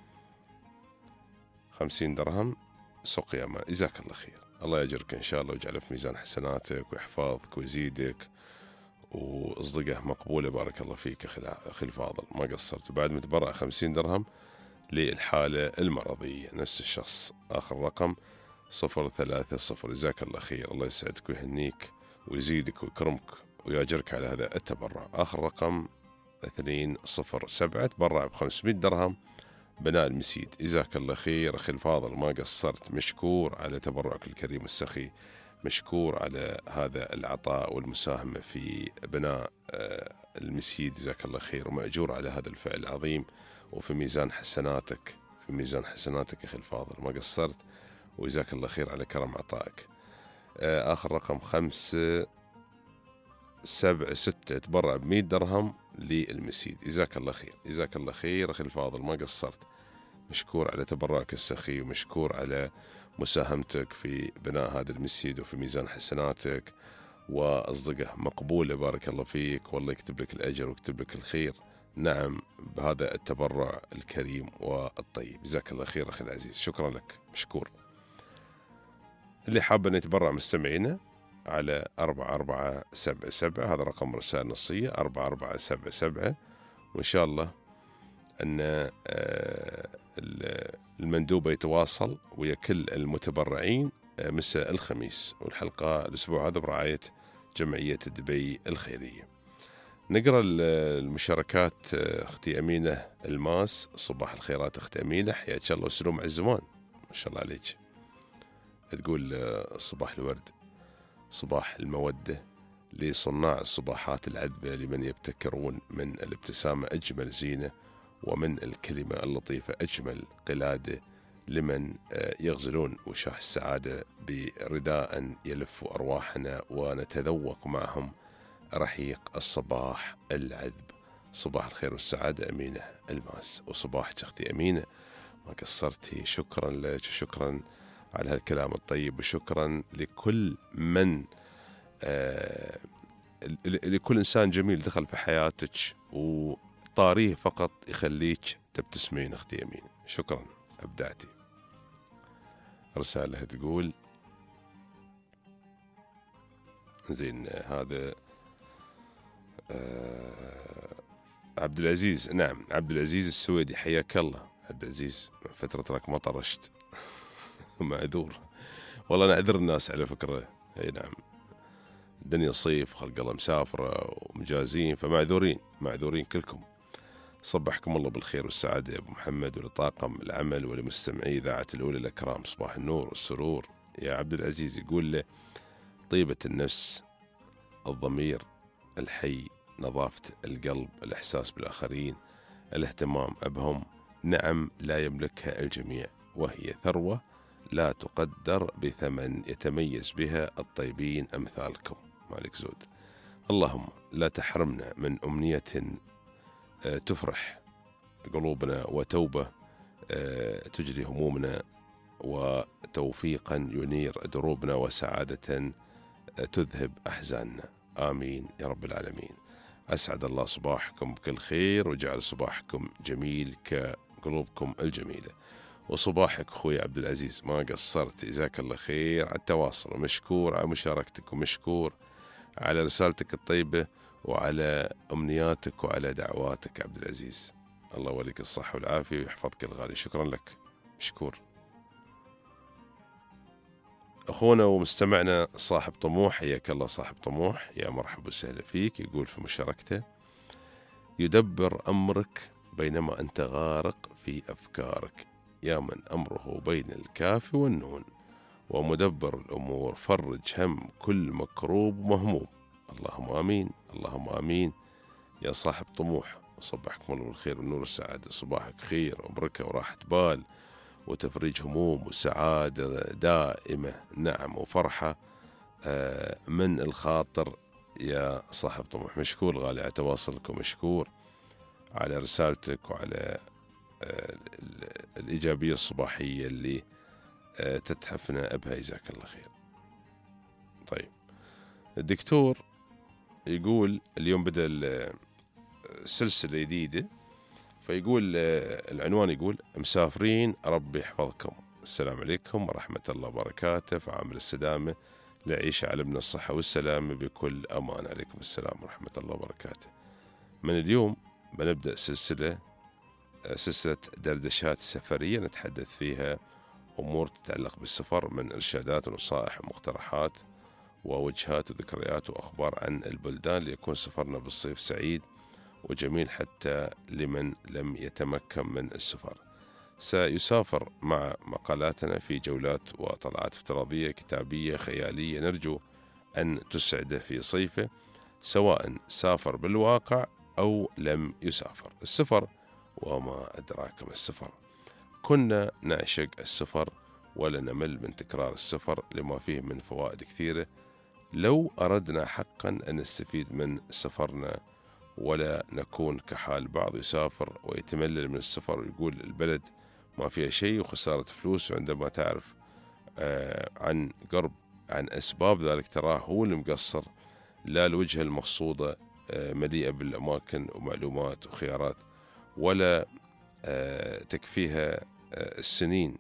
C: خمسين درهم سقيا ما، جزاك الله خير، الله يجرك إن شاء الله ويجعله في ميزان حسناتك ويحفظك ويزيدك وأصدقه مقبولة. بارك الله فيك أخي الفاضل، ما قصرت. بعد متبرع خمسين درهم للحالة المرضية نفس الشخص. آخر رقم صفر ثلاثة صفر، جزاك الله خير، الله يسعدك ويهنيك ويزيدك ويكرمك ويأجرك على هذا التبرع. آخر رقم اثنين صفر سبعة، تبرع بخمسمائة درهم بناء المسيد. جزاك الله خير أخي الفاضل، ما قصرت، مشكور على تبرعك الكريم السخي، مشكور على هذا العطاء والمساهمة في بناء المسيد. جزاك الله خير ومأجور على هذا الفعل العظيم وفي ميزان حسناتك، في ميزان حسناتك أخي الفاضل، ما قصرت وجزاك الله خير على كرم عطائك. آخر رقم خمسة سبعة ستة، تبرع بمئة درهم للمسيد. جزاك الله خير، جزاك الله خير أخي الفاضل، ما قصرت، مشكور على تبرعك السخي ومشكور على مساهمتك في بناء هذا المسجد وفي ميزان حسناتك وأصدقه مقبولة. بارك الله فيك والله يكتب لك الأجر ويكتب لك الخير نعم بهذا التبرع الكريم والطيب. جزاك الله خير أخي العزيز، شكرا لك، مشكور. اللي حاب أن يتبرع مستمعينا على أربعة أربعة سبعة سبعة، هذا رقم رسالة نصية أربعة أربعة سبعة سبعة، وإن شاء الله أن المندوب يتواصل ويا كل المتبرعين مساء الخميس، والحلقة الأسبوع هذا برعاية جمعية دبي الخيرية. نقرأ المشاركات. أختي أمينة الماس، صباح الخيرات أختي أمينة، حياك الله وسلوم على الزمان، ما شاء الله عليك. تقول صباح الورد، صباح المودة لصناع الصباحات العذبة، لمن يبتكرون من الابتسامة أجمل زينة، ومن الكلمة اللطيفة أجمل قلادة، لمن يغزلون وشاح السعادة برداء يلف أرواحنا، ونتذوق معهم رحيق الصباح العذب. صباح الخير والسعادة أمينة الماس، وصباحك أختي أمينة، ما قصرتي، شكرا لك، شكرا على هالكلام الطيب، وشكرا لكل من آه لكل إنسان جميل دخل في حياتك وطاريه فقط يخليك تبتسمين أختي أمين، شكرا، أبدعتي. رسالة تقول زين هذا آه عبد العزيز، نعم عبد العزيز السويدي، حياك الله عبد العزيز، فترة تراك ما طرشت معذور والله، نعذر الناس على فكرة. اي نعم، الدنيا صيف خلق الله مسافرة ومجازين، فمعذورين معذورين كلكم. صبحكم الله بالخير والسعادة يا أبو محمد، ولطاقم العمل ولمستمعي إذاعة الأولى الأكرام، صباح النور والسرور يا عبد العزيز. يقول له طيبة النفس، الضمير الحي، نظافة القلب، الإحساس بالآخرين، الاهتمام بهم، نعم لا يملكها الجميع، وهي ثروة لا تقدر بثمن، يتميز بها الطيبين أمثالكم. مالك زود. اللهم لا تحرمنا من أمنية تفرح قلوبنا، وتوبة تجري همومنا، وتوفيقا ينير دروبنا، وسعادة تذهب أحزاننا. آمين يا رب العالمين. أسعد الله صباحكم بكل خير، وجعل صباحكم جميل كقلوبكم الجميلة. وصباحك أخوي عبد العزيز، ما قصرت، جزاك الله خير على التواصل، ومشكور على مشاركتك، ومشكور على رسالتك الطيبة، وعلى أمنياتك، وعلى دعواتك عبد العزيز. الله يوليك الصحة والعافية ويحفظك الغالي. شكرا لك، مشكور. أخونا ومستمعنا صاحب طموح، حياك الله صاحب طموح، يا مرحبا وسهلا فيك. يقول في مشاركته: يدبر أمرك بينما أنت غارق في أفكارك، يا من أمره بين الكاف والنون، ومدبر الأمور، فرج هم كل مكروب ومهموم. اللهم آمين، اللهم آمين يا صاحب طموح. صبحكم الله بالخير والنور والسعادة، صباحك خير وبركة وراحة بال وتفريج هموم وسعادة دائمة، نعم، وفرحة من الخاطر يا صاحب طموح. مشكور غالي على تواصلك، ومشكور على رسالتك، وعلى الإيجابية الصباحية اللي تتحفنا بها، جزاك الله خير. طيب، الدكتور يقول اليوم بدأ سلسلة جديدة، فيقول العنوان يقول مسافرين ربي يحفظكم، السلام عليكم ورحمة الله وبركاته، فعامل السلامة لعيش على ابن الصحة والسلامة بكل أمان. عليكم السلام ورحمة الله وبركاته. من اليوم بنبدأ سلسلة سلسلة دردشات سفرية، نتحدث فيها أمور تتعلق بالسفر، من إرشادات ونصائح ومقترحات ووجهات وذكريات وأخبار عن البلدان، ليكون سفرنا بالصيف سعيد وجميل حتى لمن لم يتمكن من السفر. سيسافر مع مقالاتنا في جولات وطلعات افتراضية كتابية خيالية، نرجو أن تسعده في صيفه، سواء سافر بالواقع أو لم يسافر. السفر وما أدراك ما السفر. كنا نعشق السفر ولا نمل من تكرار السفر لما فيه من فوائد كثيرة. لو أردنا حقا أن نستفيد من سفرنا ولا نكون كحال بعض يسافر ويتملل من السفر ويقول البلد ما فيها شيء وخسارة فلوس، وعندما تعرف آه عن قرب عن أسباب ذلك تراه هو المقصر، لا الوجهة المقصودة آه مليئة بالأماكن ومعلومات وخيارات، ولا آه تكفيها آه السنين.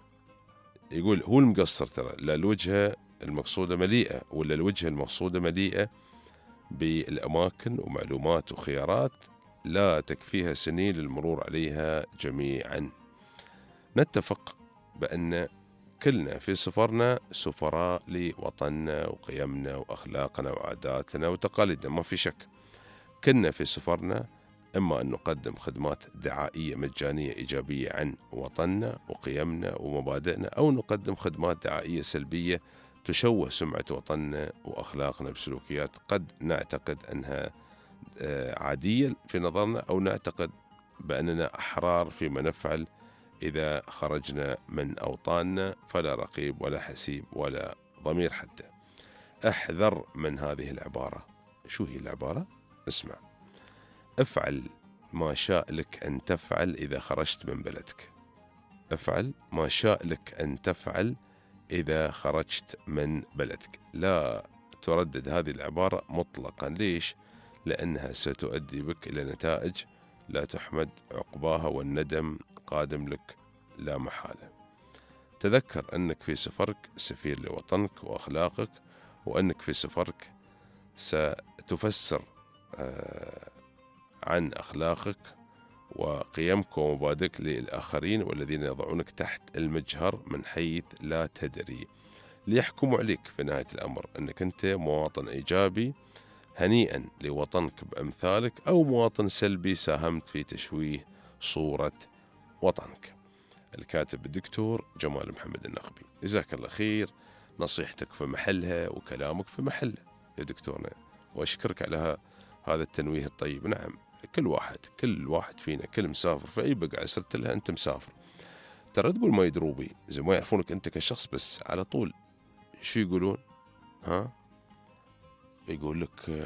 C: يقول هو المقصر ترى، لا الوجهة المقصودة مليئة، ولا الوجهة المقصودة مليئة بالأماكن ومعلومات وخيارات لا تكفيها سنين للمرور عليها جميعا. نتفق بأن كلنا في سفرنا سفراء لوطننا وقيمنا وأخلاقنا وعاداتنا وتقاليدنا، ما في شك. كلنا في سفرنا إما أن نقدم خدمات دعائية مجانية إيجابية عن وطننا وقيمنا ومبادئنا، أو نقدم خدمات دعائية سلبية تشوه سمعة وطننا وأخلاقنا بسلوكيات قد نعتقد أنها عادية في نظرنا، أو نعتقد بأننا أحرار فيما نفعل إذا خرجنا من أوطاننا، فلا رقيب ولا حسيب ولا ضمير حتى. احذر من هذه العبارة. شو هي العبارة؟ اسمع: افعل ما شاء لك أن تفعل إذا خرجت من بلدك. افعل ما شاء لك أن تفعل إذا خرجت من بلدك. لا تردد هذه العبارة مطلقا. ليش؟ لأنها ستؤدي بك إلى نتائج لا تحمد عقباها، والندم قادم لك لا محالة. تذكر أنك في سفرك سفير لوطنك وأخلاقك وأنك في سفرك ستفسر عن أخلاقك وقيمك ومبادئك للآخرين والذين يضعونك تحت المجهر من حيث لا تدري، ليحكموا عليك في نهاية الأمر أنك أنت مواطن إيجابي هنيئا لوطنك بأمثالك، أو مواطن سلبي ساهمت في تشويه صورة وطنك. الكاتب الدكتور جمال محمد النخبي. جزاك الله خير، نصيحتك في محلها وكلامك في محله يا دكتورنا، وأشكرك على هذا التنويه الطيب. نعم، كل واحد كل واحد فينا، كل مسافر في أي بقعة صرت لها أنت مسافر، ترى تقول ما يدروبي زي ما يعرفونك أنت كشخص، بس على طول شو يقولون؟ ها يقول لك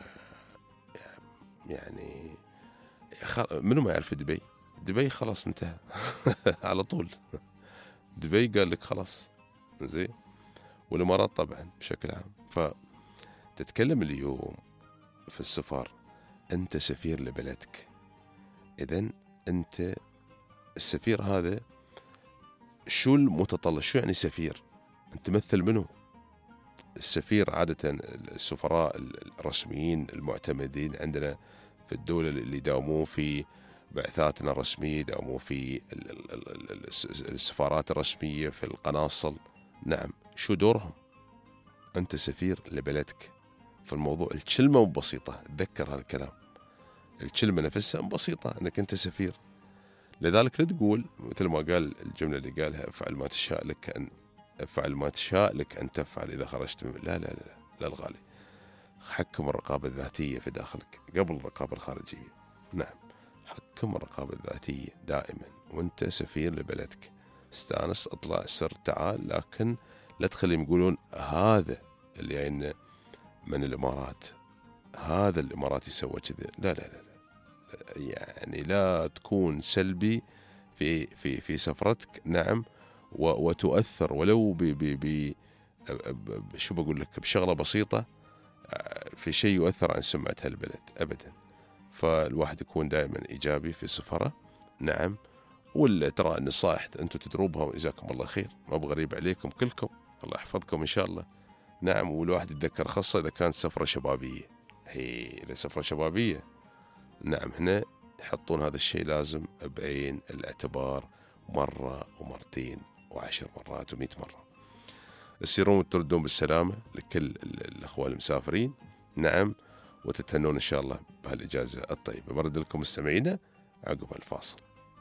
C: يعني منو ما يعرف دبي؟ دبي خلاص انتهى على طول. دبي قال لك خلاص زين، والإمارات طبعا بشكل عام. فتتكلم اليوم في السفر، أنت سفير لبلدك. إذن أنت السفير هذا شو المتطلب؟ شو يعني سفير؟ أنت تمثل منه؟ السفير عادة السفراء الرسميين المعتمدين عندنا في الدولة اللي يداومون في بعثاتنا الرسمية، يداومون في السفارات الرسمية، في القناصل. نعم، شو دورهم؟ أنت سفير لبلدك. فالموضوع الكلمة بسيطة، تذكر هذا الكلام، الكلمة نفسها بسيطة أنك أنت سفير. لذلك لا تقول مثل ما قال الجملة اللي قالها افعل ما تشاء لك أن افعل ما تشاء لك أن تفعل إذا خرجت من... لا لا لا لا الغالي، حكم الرقابة الذاتية في داخلك قبل الرقابة الخارجية. نعم، حكم الرقابة الذاتية دائما وانت سفير لبلدك. استانس، اطلع، سر، تعال، لكن لا تخليهم يقولون هذا اللي يعني من الإمارات، هذا الإماراتي سوى كذا. لا لا لا يعني لا تكون سلبي في في في سفرتك. نعم، وتؤثر ولو ب ب ب شو بقول لك بشغلة بسيطة في شيء يؤثر عن سمعة هالبلد أبدا. فالواحد يكون دائما إيجابي في سفره. نعم، ولا ترى النصائح أنتم تدروبها وجزاكم الله خير، ما بغريب عليكم كلكم، الله يحفظكم إن شاء الله. نعم، والواحد يتذكر خاصة إذا كانت سفرة شبابية. هي إذا سفرة شبابية، نعم، هنا يحطون هذا الشيء لازم بعين الاعتبار مرة ومرتين وعشر مرات ومئة مرة. تسيرون وتردون بالسلامة لكل الأخوة المسافرين. نعم، وتتهنون إن شاء الله بهالإجازة الطيبة. برد لكم مستمعينا عقب الفاصل.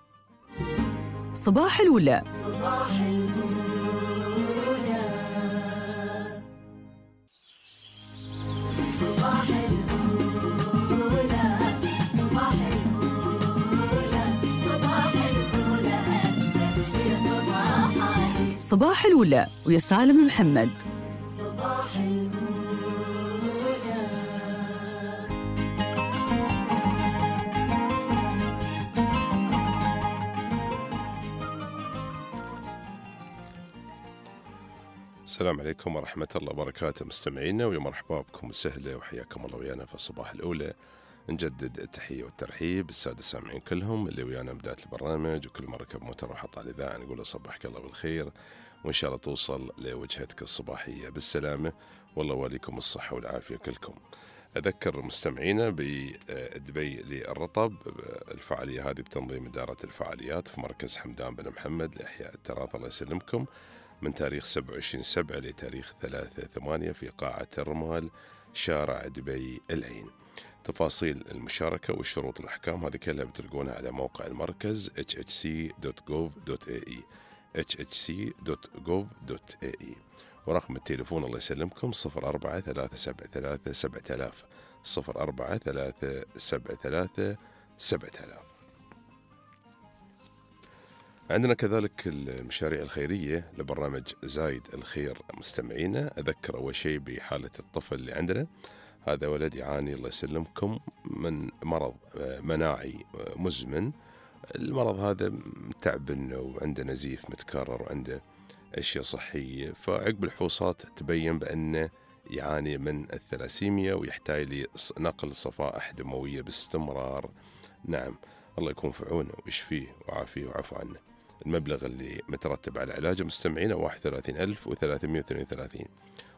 A: صباح الأولى.
B: صباح الأولى. صباح الأولى. صباح الأولى. صباح الأولى أجمل في صباحاتي.
A: صباح الأولى ويا سالم محمد.
B: صباح الأولى.
C: السلام عليكم ورحمة الله وبركاته مستمعينا، ويا مرحبا بكم وسهلا وحياكم الله ويانا في الصباح الأولى. نجدد التحية والترحيب بالسادة السامعين كلهم اللي ويانا بداية البرنامج، وكل ما ركب موتر وحط على الإذاعة نقول صبحك الله بالخير، وإن شاء الله توصل لوجهتك الصباحية بالسلامة، والله واليكم الصحة والعافية كلكم. أذكر مستمعينا بدبي للرطب، الفعالية هذه بتنظيم إدارة الفعاليات في مركز حمدان بن محمد لإحياء التراث، الله يسلمكم، من تاريخ سبعة وعشرين سبعة لتاريخ ثلاثة ثمانية في قاعة الرمال شارع دبي العين. تفاصيل المشاركة والشروط والأحكام هذه كلها بتلقونها على موقع المركز إتش إتش سي دوت جوف دوت إيه إي إتش إتش سي دوت جوف دوت إيه إي. ورقم التليفون الله يسلمكم صفر أربعة ثلاثة سبعة ثلاثة سبعة آلاف صفر أربعة ثلاثة سبعة ثلاثة سبعة آلاف. عندنا كذلك المشاريع الخيرية لبرنامج زايد الخير مستمعينا. أذكر أول شيء بحالة الطفل اللي عندنا، هذا ولد يعاني الله يسلمكم من مرض مناعي مزمن. المرض هذا تعبن وعنده نزيف متكرر وعنده أشياء صحية، فعقب الفحوصات تبين بأنه يعاني من الثلاسيميا ويحتاج لنقل صفائح دموية باستمرار. نعم، الله يكون في عونه ويشفيه وعافيه وعفو عنه. المبلغ اللي مترتب على علاجه مستمعينا واحد وثلاثين ألف وثلاثمائة واثنين وثلاثين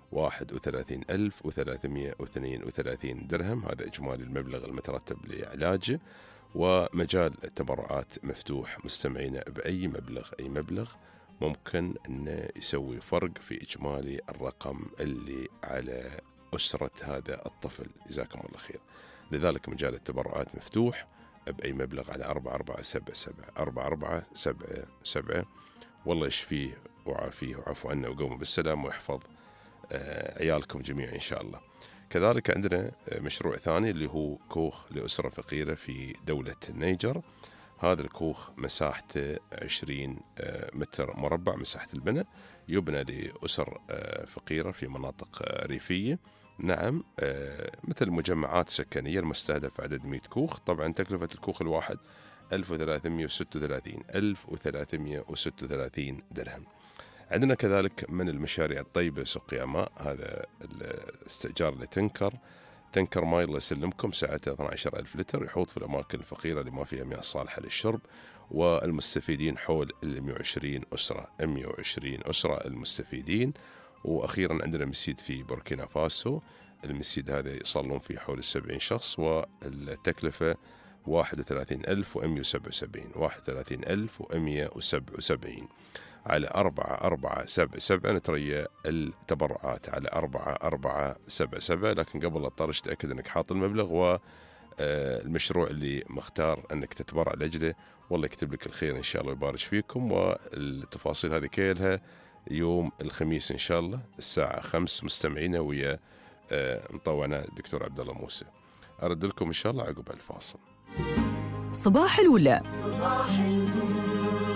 C: واحد وثلاثين ألف وثلاثمئة واثنين وثلاثين درهم. هذا إجمالي المبلغ المترتب لعلاجه. ومجال التبرعات مفتوح مستمعينا، بأي مبلغ أي مبلغ ممكن أن يسوي فرق في إجمالي الرقم اللي على أسرة هذا الطفل. جزاكم الله خير. لذلك مجال التبرعات مفتوح بأي مبلغ على أربعة أربعة سبعة سبعة أربعة أربعة سبعة سبعة. والله يشفيه وعافيه وعفو عنا وقوم بالسلام ويحفظ عيالكم جميعا إن شاء الله. كذلك عندنا مشروع ثاني اللي هو كوخ لأسرة فقيرة في دولة النيجر. هذا الكوخ مساحته عشرين متر مربع مساحة البناء، يبنى لأسر فقيرة في مناطق ريفية. نعم، مثل مجمعات سكنية المستهدف عدد مئة كوخ. طبعا تكلفة الكوخ الواحد ألف وثلاثمئة وستة وثلاثين ألف وثلاثمئة وستة وثلاثين درهم. عندنا كذلك من المشاريع الطيبة سقيا ماء. هذا الاستئجار لتنكر تنكر ماء الله يسلمكم، سعته اثني عشر ألف لتر، يحوط في الأماكن الفقيرة اللي ما فيها مياه صالحة للشرب، والمستفيدين حول ال مئة وعشرين أسرة مئة وعشرين أسرة المستفيدين. وأخيرا عندنا مسجد في بوركينا فاسو. المسجد هذا يصلون فيه حول السبعين شخص، والتكلفة واحد وثلاثين ألف ومئة وسبعة وسبعين واحد وثلاثين ألف ومئة وسبعة وسبعين. على أربعة أربعة سبعة سبعة نتريى التبرعات على أربعة أربعة سبعة سبعة. لكن قبل لا تطرش تأكد أنك حاط المبلغ والمشروع اللي مختار أنك تتبرع لأجله. والله يكتب لك الخير إن شاء الله ويبارك فيكم. والتفاصيل هذه كلها يوم الخميس إن شاء الله الساعة خمس مستمعين ويا مطوعنا الدكتور عبد الله موسى. أرد لكم إن شاء الله عقب الفاصل.
A: صباح الأولى.
B: صباح الأولى.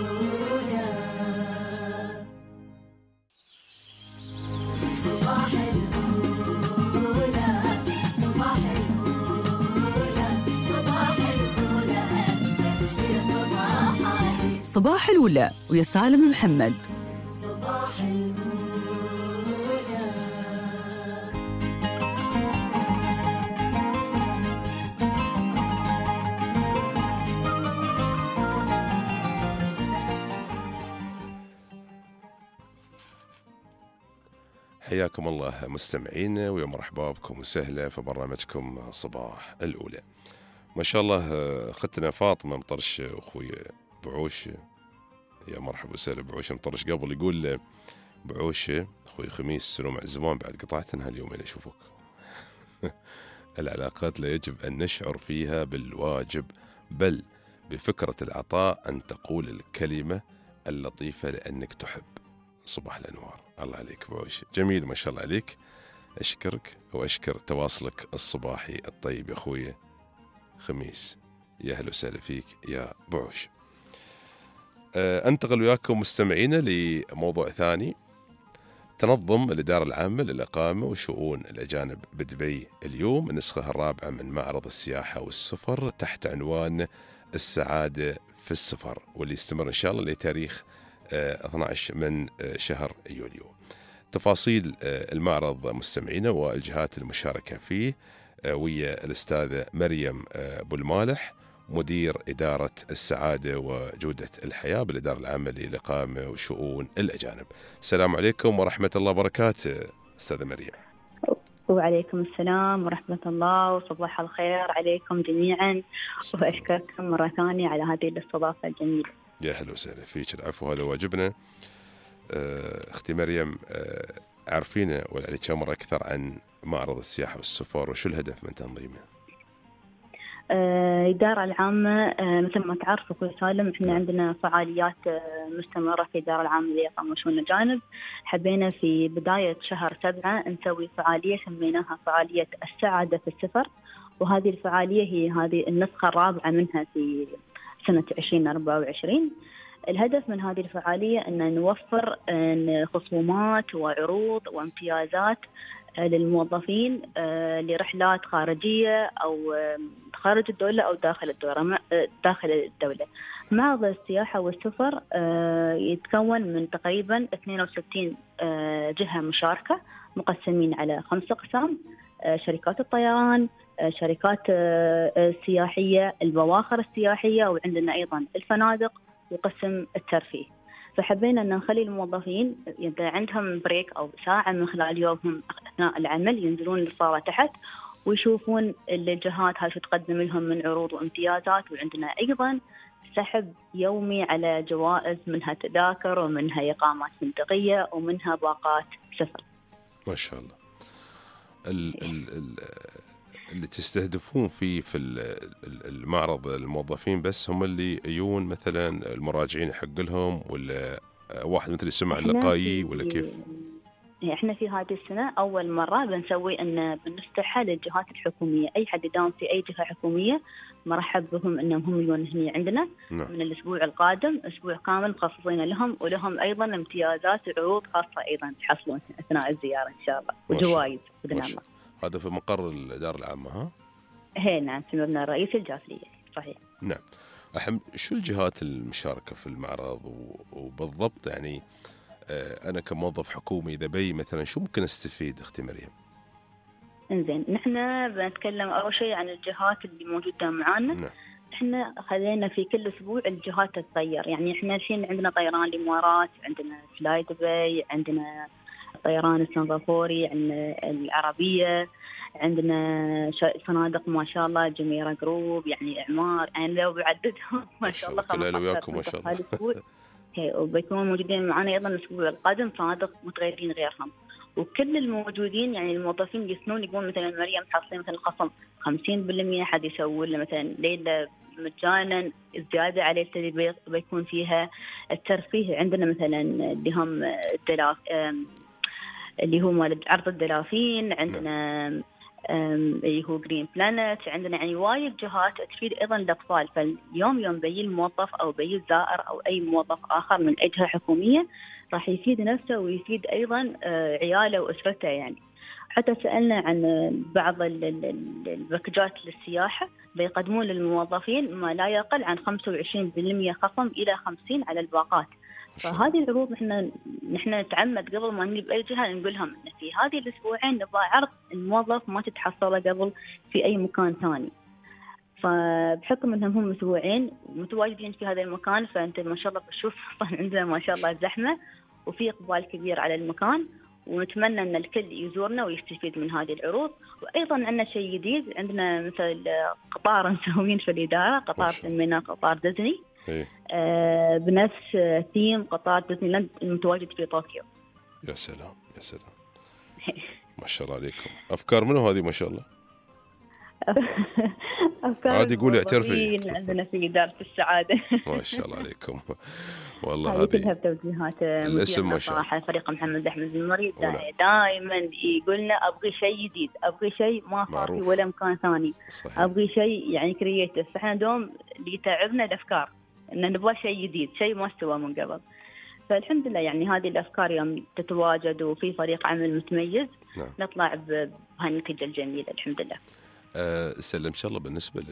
B: صباح الأولى. صباح الأولى. صباح الأولى أجمل في صباحاتي.
A: صباح الأولى ويا سالم محمد.
B: صباح الأولى.
C: حياكم الله مستمعين ويا مرحبا بكم وسهلا في برنامجكم صباح الأولى. ما شاء الله أختنا فاطمة مطرش أخوي بعوش. يا مرحبا وسهلا بعوش مطرش. قبل يقول بعوش أخوي خميس سلوم على الزمان بعد قطعتنا هاليومين أشوفك. العلاقات لا يجب أن نشعر فيها بالواجب بل بفكرة العطاء أن تقول الكلمة اللطيفة لأنك تحب. صباح الأنوار. الله عليك بعوش، جميل ما شاء الله عليك. أشكرك وأشكر تواصلك الصباحي الطيب يا أخوي خميس. يا أهلا وسهلا فيك يا بعوش. أه أنتقل وياكم مستمعين لموضوع ثاني. تنظم الإدارة العامة للإقامة وشؤون الأجانب بدبي اليوم النسخة الرابعة من معرض السياحة والسفر تحت عنوان السعادة في السفر، واللي يستمر إن شاء الله لتاريخ اثني عشر من شهر يوليو. تفاصيل المعرض مستمعين والجهات المشاركة فيه ويا الأستاذة مريم بولمالح مدير إدارة السعادة وجودة الحياة بالإدارة العامة للإقامة وشؤون الأجانب. السلام عليكم ورحمة الله وبركاته أستاذة مريم.
G: وعليكم السلام ورحمة الله وصباح الخير عليكم جميعا، وأشكركم مرة ثانية على هذه الاستضافة الجميلة.
C: يا هلا وسهلا فيك. العفو هذا واجبنا. أختي مريم عارفينا ولا عليك أمر أكثر عن معرض السياحة والسفر وشو الهدف من تنظيمه؟
G: الإدارة العامة مثل ما تعرف أخوي سالم إحنا عندنا فعاليات مستمرة في الإدارة العامة للإقامة وشؤون الأجانب. حبينا في بداية شهر سبعة نسوي فعالية سميناها فعالية السعادة في السفر، وهذه الفعالية هي هذه النسخة الرابعة منها في سنة عشرين أربعة وعشرين. الهدف من هذه الفعالية أن نوفر خصومات وعروض وامتيازات للموظفين لرحلات خارجية أو خارج الدولة أو داخل الدولة. داخل الدولة معرض السياحة والسفر يتكون من تقريبا اثنين وستين جهة مشاركة مقسمين على خمس أقسام: شركات الطيران، شركات السياحية، البواخر السياحية، وعندنا أيضا الفنادق وقسم الترفيه. فحبينا أن نخلي الموظفين إذا عندهم بريك أو ساعة من خلال يومهم أثناء العمل ينزلون للصالة تحت ويشوفون الجهات هاي شو تقدم لهم من عروض وامتيازات. وعندنا أيضا سحب يومي على جوائز، منها تذاكر ومنها إقامات منطقية ومنها باقات سفر.
C: ما شاء الله. ال ال ال اللي تستهدفون فيه في المعرض الموظفين بس هم اللي يجون مثلا المراجعين حق لهم، ولا واحد مثل السمع اللقائي، ولا كيف؟
G: احنا في هذه السنة أول مرة بنسوي أن بنفتحها للجهات الحكومية، أي حد يداوم في أي جهة حكومية مرحب بهم أنهم هم يجون هنا عندنا. نعم. من الأسبوع القادم أسبوع كامل مخصصين لهم، ولهم أيضا امتيازات وعروض خاصة أيضا تحصلون أثناء الزيارة إن شاء الله، وجوائز بإذن الله.
C: هذا في مقر الإدارة العامة ها؟
G: هي نعم، في مبنى الرئيسي الجافلية. صحيح.
C: نعم. أحم شو الجهات المشاركة في المعرض وبالضبط يعني أنا كموظف حكومي إذا بي مثلا شو ممكن أستفيد أختي مريم؟
G: إنزين، نحن بنتكلم أول شيء عن الجهات اللي موجودة معانا. نعم. إحنا خلينا في كل أسبوع الجهات تتغير، يعني إحنا الحين عندنا طيران الإمارات، عندنا فلاي دبي، عندنا طيران السنغافوري، عندنا العربية، عندنا فنادق ما شاء الله جميرة جروب، يعني إعمار، يعني لو بعددهم ما شاء الله
C: خمسة وياكم ما شاء الله.
G: هالأسبوع وبيكونوا موجودين معنا أيضا الأسبوع القادم فنادق متغيرين غيرهم. وكل الموجودين يعني الموظفين يسنون يقول مثلا مريم حاصلين مثلا خصم خمسين بالمئة، حد يسوي له مثلا ليلة مجانا، زيادة عليه اللي بيكون فيها الترفيه. عندنا مثلا اللي هم الدلاف اللي هو عرض الدلافين، عندنا اللي هو جرين بلانت، عندنا يعني وايد جهات تفيد أيضا الأطفال. فاليوم يوم بيجي الموظف أو بيجي الزائر أو أي موظف آخر من أي جهة حكومية راح يفيد نفسه ويفيد أيضا عياله وأسرته. يعني حتى سألنا عن بعض الباكجات للسياحة بيقدمون للموظفين ما لا يقل عن خمسة وعشرين بالمئة خصم إلى خمسين على الباقات. فهذه العروض نحن نحن نتعمد قبل ما نجيب أي جهة نقول لهم إن في هذه الأسبوعين نبغى عرض الموظف ما تتحصله قبل في أي مكان ثاني. فبحكم إنهم هم أسبوعين متواجدين في هذا المكان، فأنت ما شاء الله بتشوف عندنا ما شاء الله زحمة وفي إقبال كبير على المكان، ونتمنى أن الكل يزورنا ويستفيد من هذه العروض. وأيضا عندنا شيء جديد، عندنا مثل قطار مسوين في الإدارة، قطار سميناه قطار ديزني. آه بنفس ثيم قطار ديزني لاند المتواجد في طوكيو.
C: يا سلام يا سلام ما شاء الله عليكم. أفكار منو هذه ما شاء الله؟
G: أفكار
C: عادي قولي اعترفي.
G: عندنا في إدارة السعادة.
C: ما شاء الله عليكم. والله
G: هذه كلها بتوجيهات
C: الاسم ما شاء الله.
G: فريق محمد أحمد المريد دائما يقولنا أبغي شيء جديد، أبغي شيء ما صار في ولا مكان ثاني. صحيح. أبغي شيء يعني كرييتيف. فإحنا دوم اللي يتعبنا الأفكار إن نبغى شيء جديد، شيء ما استوى من قبل. فالحمد لله يعني هذه الأفكار يوم تتواجد وفي فريق عمل متميز نعم. نطلع بهالنتيجة الجميلة الحمد لله.
C: أه سلم إن شاء الله. بالنسبة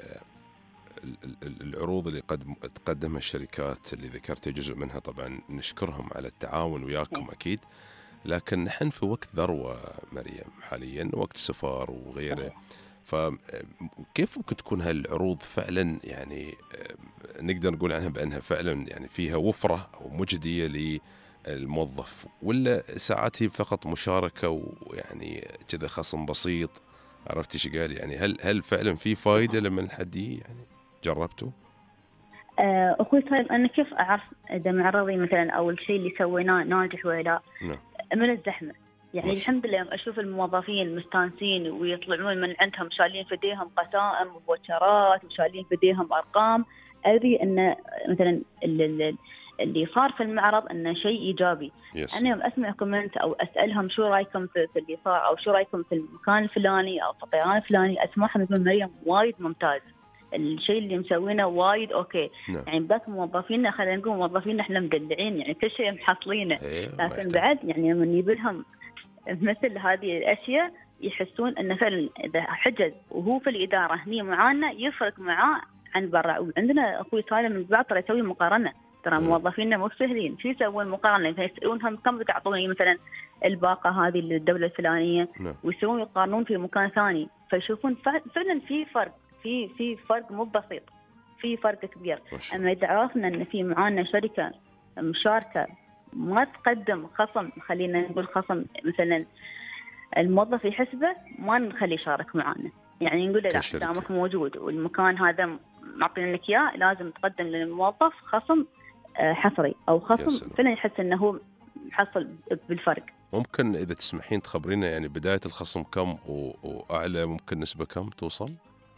C: للعروض اللي قد تقدمها الشركات اللي ذكرت جزء منها طبعا نشكرهم على التعاون وياكم أكيد، لكن نحن في وقت ذروة مريم حاليا، وقت سفر وغيره. فكيف ممكن تكون هالعروض فعلا يعني نقدر نقول عنها بأنها فعلا يعني فيها وفرة أو مجدية للموظف، ولا ساعات هي فقط مشاركة ويعني كذا خصم بسيط؟ عرفتي شو قال يعني هل هل فعلا في فائدة لما الحد يعني جربته؟
G: أخوي طيب أنا كيف أعرف إذا معرضي مثلا أو الشيء اللي سويناه ناجح ولا لا؟ نعم. من الزحمة. يعني ماشي. الحمد لله أشوف الموظفين مستانسين ويطلعون من عندهم شالين في ايديهم قسائم وبوتشرات وشالين في ايديهم أرقام. أدري أن مثلا اللي صار في المعرض أنه شيء إيجابي. yes. أنا يوم أسمع كومنت أو أسألهم شو رأيكم في اللي صار أو شو رأيكم في المكان الفلاني أو في الطيران الفلاني، أسمعهم يقول مريم وايد ممتاز، الشيء اللي مسوينه وايد أوكي. no. يعني بس موظفيننا خلينا نقول موظفيننا إحنا مدلعين يعني كل شيء محصلينه. hey, لكن بعد يعني من يبلهم مثل هذه الأشياء يحسون أن فعلا إذا حجز وهو في الإدارة هني معانا يفرق معاه عن برا. وعندنا أخوي سالم من بعض ترى يسوي مقارنة، ترى موظفيننا مو سهلين شو يسوون مقارنة، يسألونهم كم بتعطوني مثلا الباقة هذه للدولة الفلانية ويسوون يقارنون في مكان ثاني، فيشوفون فعلا في فرق في في فرق مو بسيط، في فرق كبير. أما إذا عرفنا أن في معانا شركة مشاركة ما تقدم خصم، خلينا نقول خصم مثلا الموظف يحسبه ما نخليه يشارك معنا، يعني نقول له لا
C: كشركة.
G: دامك موجود والمكان هذا معطينا لك اياه لازم تقدم للموظف خصم آه، حصري او
C: يا
G: خصم
C: سلام.
G: فعلا يحس انه هو حصل بالفرق.
C: ممكن إذا تسمحين تخبرينا يعني بداية الخصم كم و... وأعلى ممكن نسبة كم توصل؟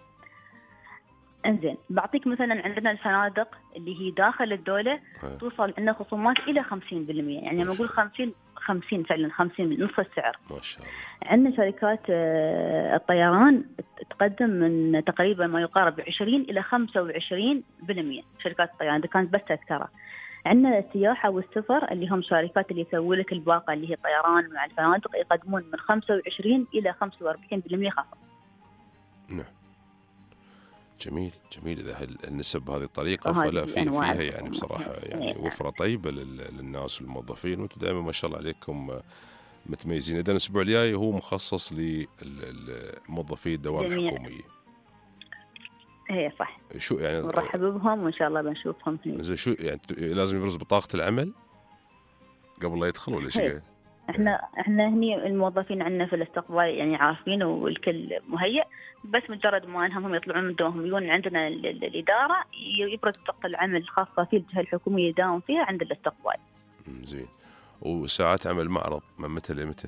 G: انزين بعطيك مثلا عندنا الفنادق اللي هي داخل الدولة
C: ها.
G: توصل عندنا خصومات إلى خمسين بالمئة، يعني لما أقول خمسين خمسين فعلا خمسين نصف السعر.
C: ما شاء الله.
G: عندنا شركات آه، الطيران تقدم من تقريبا ما يقارب عشرين إلى خمسة وعشرين بالمئة شركات الطيران إذا كانت بس تذكرة. عندنا السياحة والسفر اللي هم شركات اللي يسوي لك الباقة اللي هي الطيران مع الفنادق يقدمون من خمسة وعشرين إلى خمسة وأربعين بالمئة خصم.
C: نعم. جميل جميل. إذا هالنسب بهذه الطريقة
G: وهذه
C: فلا في
G: أنواع
C: فيها يعني
G: الخصومات.
C: بصراحة يعني
G: إيه.
C: وفرة طيبة لل- للناس والموظفين، وأنتم دائما ما شاء الله عليكم متميزين. إذا الأسبوع الجاي هو مخصص للموظفين الدوام
G: جميل.
C: الحكومية.
G: هي صح.
C: شو يعني
G: ونرحب بهم وإن شاء الله بنشوفهم هنا.
C: زي شو يعني لازم يبرز بطاقة العمل قبل لا يدخل ولا شيء؟
G: هي. احنا احنا هني الموظفين عندنا في الاستقبال يعني عارفين والكل مهيئ، بس مجرد ما انهم يطلعون من دوامهم يجون عندنا ال- ال- الاداره يبرز بطاقه العمل الخاصه في الجهه الحكوميه يداوم فيها عند الاستقبال.
C: مم، زين. وساعات عمل معرض من متى لمتى؟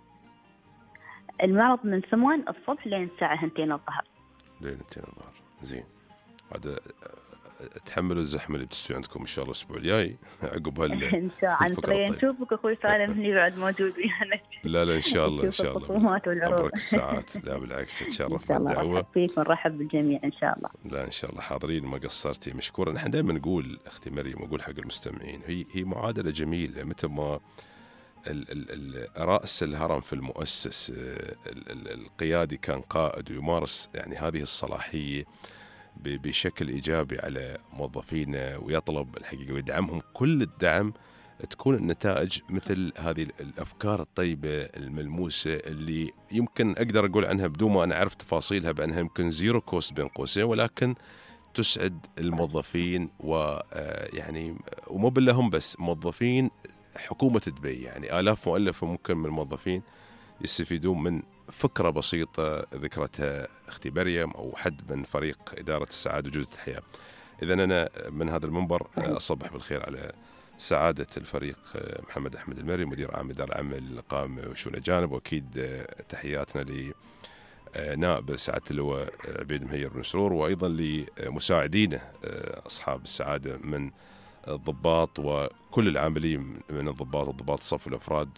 G: المعرض من ثمان الصبح لين الساعه اثنين الظهر.
C: لين اثنين الظهر. زين. هذا تحملوا الزحمه اللي بتصير عندكم ان شاء الله الاسبوع الجاي عقب هال
G: ان شاء الله
C: الفقرة
G: نتريا
C: الطيبة.
G: نشوفك اخوي سالم هني بعد موجود ويانا.
C: لا لا ان شاء الله ان
G: نشوف
C: شاء الله
G: الخصومات والعروض.
C: ابرك الساعات. لا بالعكس
G: ان
C: اتشرف
G: شاء الله
C: بالدعوه.
G: نرحب فيك ونرحب بالجميع ان شاء الله.
C: لا ان شاء الله حاضرين ما قصرتي مشكورا. احنا دائما نقول اختي مريم نقول حق المستمعين هي هي معادله جميله متى ما ال ال ال راس الهرم في المؤسس ال ال القيادي كان قائد ويمارس يعني هذه الصلاحيه ب- بشكل ايجابي على موظفينه ويطلب الحقيقه ويدعمهم كل الدعم، تكون النتائج مثل هذه الافكار الطيبه الملموسه اللي يمكن اقدر اقول عنها بدون ما انا اعرف تفاصيلها بانها يمكن زيرو كوست بين قوسين، ولكن تسعد الموظفين ويعني ومو بالله هم بس موظفين حكومه دبي، يعني الاف مؤلفه ممكن من الموظفين يستفيدون من فكره بسيطه ذكرتها اختي مريم او حد من فريق اداره السعاده وجوده الحياه. اذا انا من هذا المنبر اصبح بالخير على سعادة الفريق محمد أحمد المري مدير عام إدارة العمل الإقامة وشؤون الأجانب، وأكيد تحياتنا لنائب سعادة اللواء عبيد مهير بن سرور، وأيضا لمساعدينه أصحاب السعادة من الضباط وكل العاملين من الضباط الضباط الصف والأفراد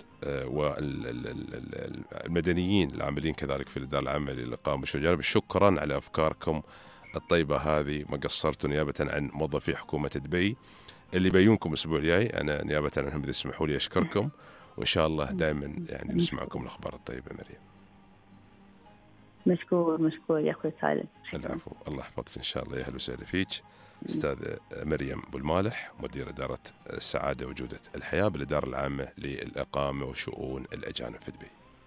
C: والمدنيين العاملين كذلك في إدارة العمل الإقامة وشؤون الأجانب. شكرا على أفكاركم الطيبة هذه، ما قصرتوا نيابة عن موظفي حكومة دبي اللي بيونكم الأسبوع الجاي. أنا نيابة عنهم إذا تسمحوا لي أشكركم، وإن شاء الله دائما يعني نسمعكم الأخبار الطيبة مريم.
G: مشكور مشكور يا أخوي سالم.
C: العفو، الله يحفظك إن شاء الله. يا أهلا وسهلا فيك أستاذة مريم أبو المالح مدير إدارة السعادة وجودة الحياة بالإدارة العامة للإقامة وشؤون الأجانب في دبي.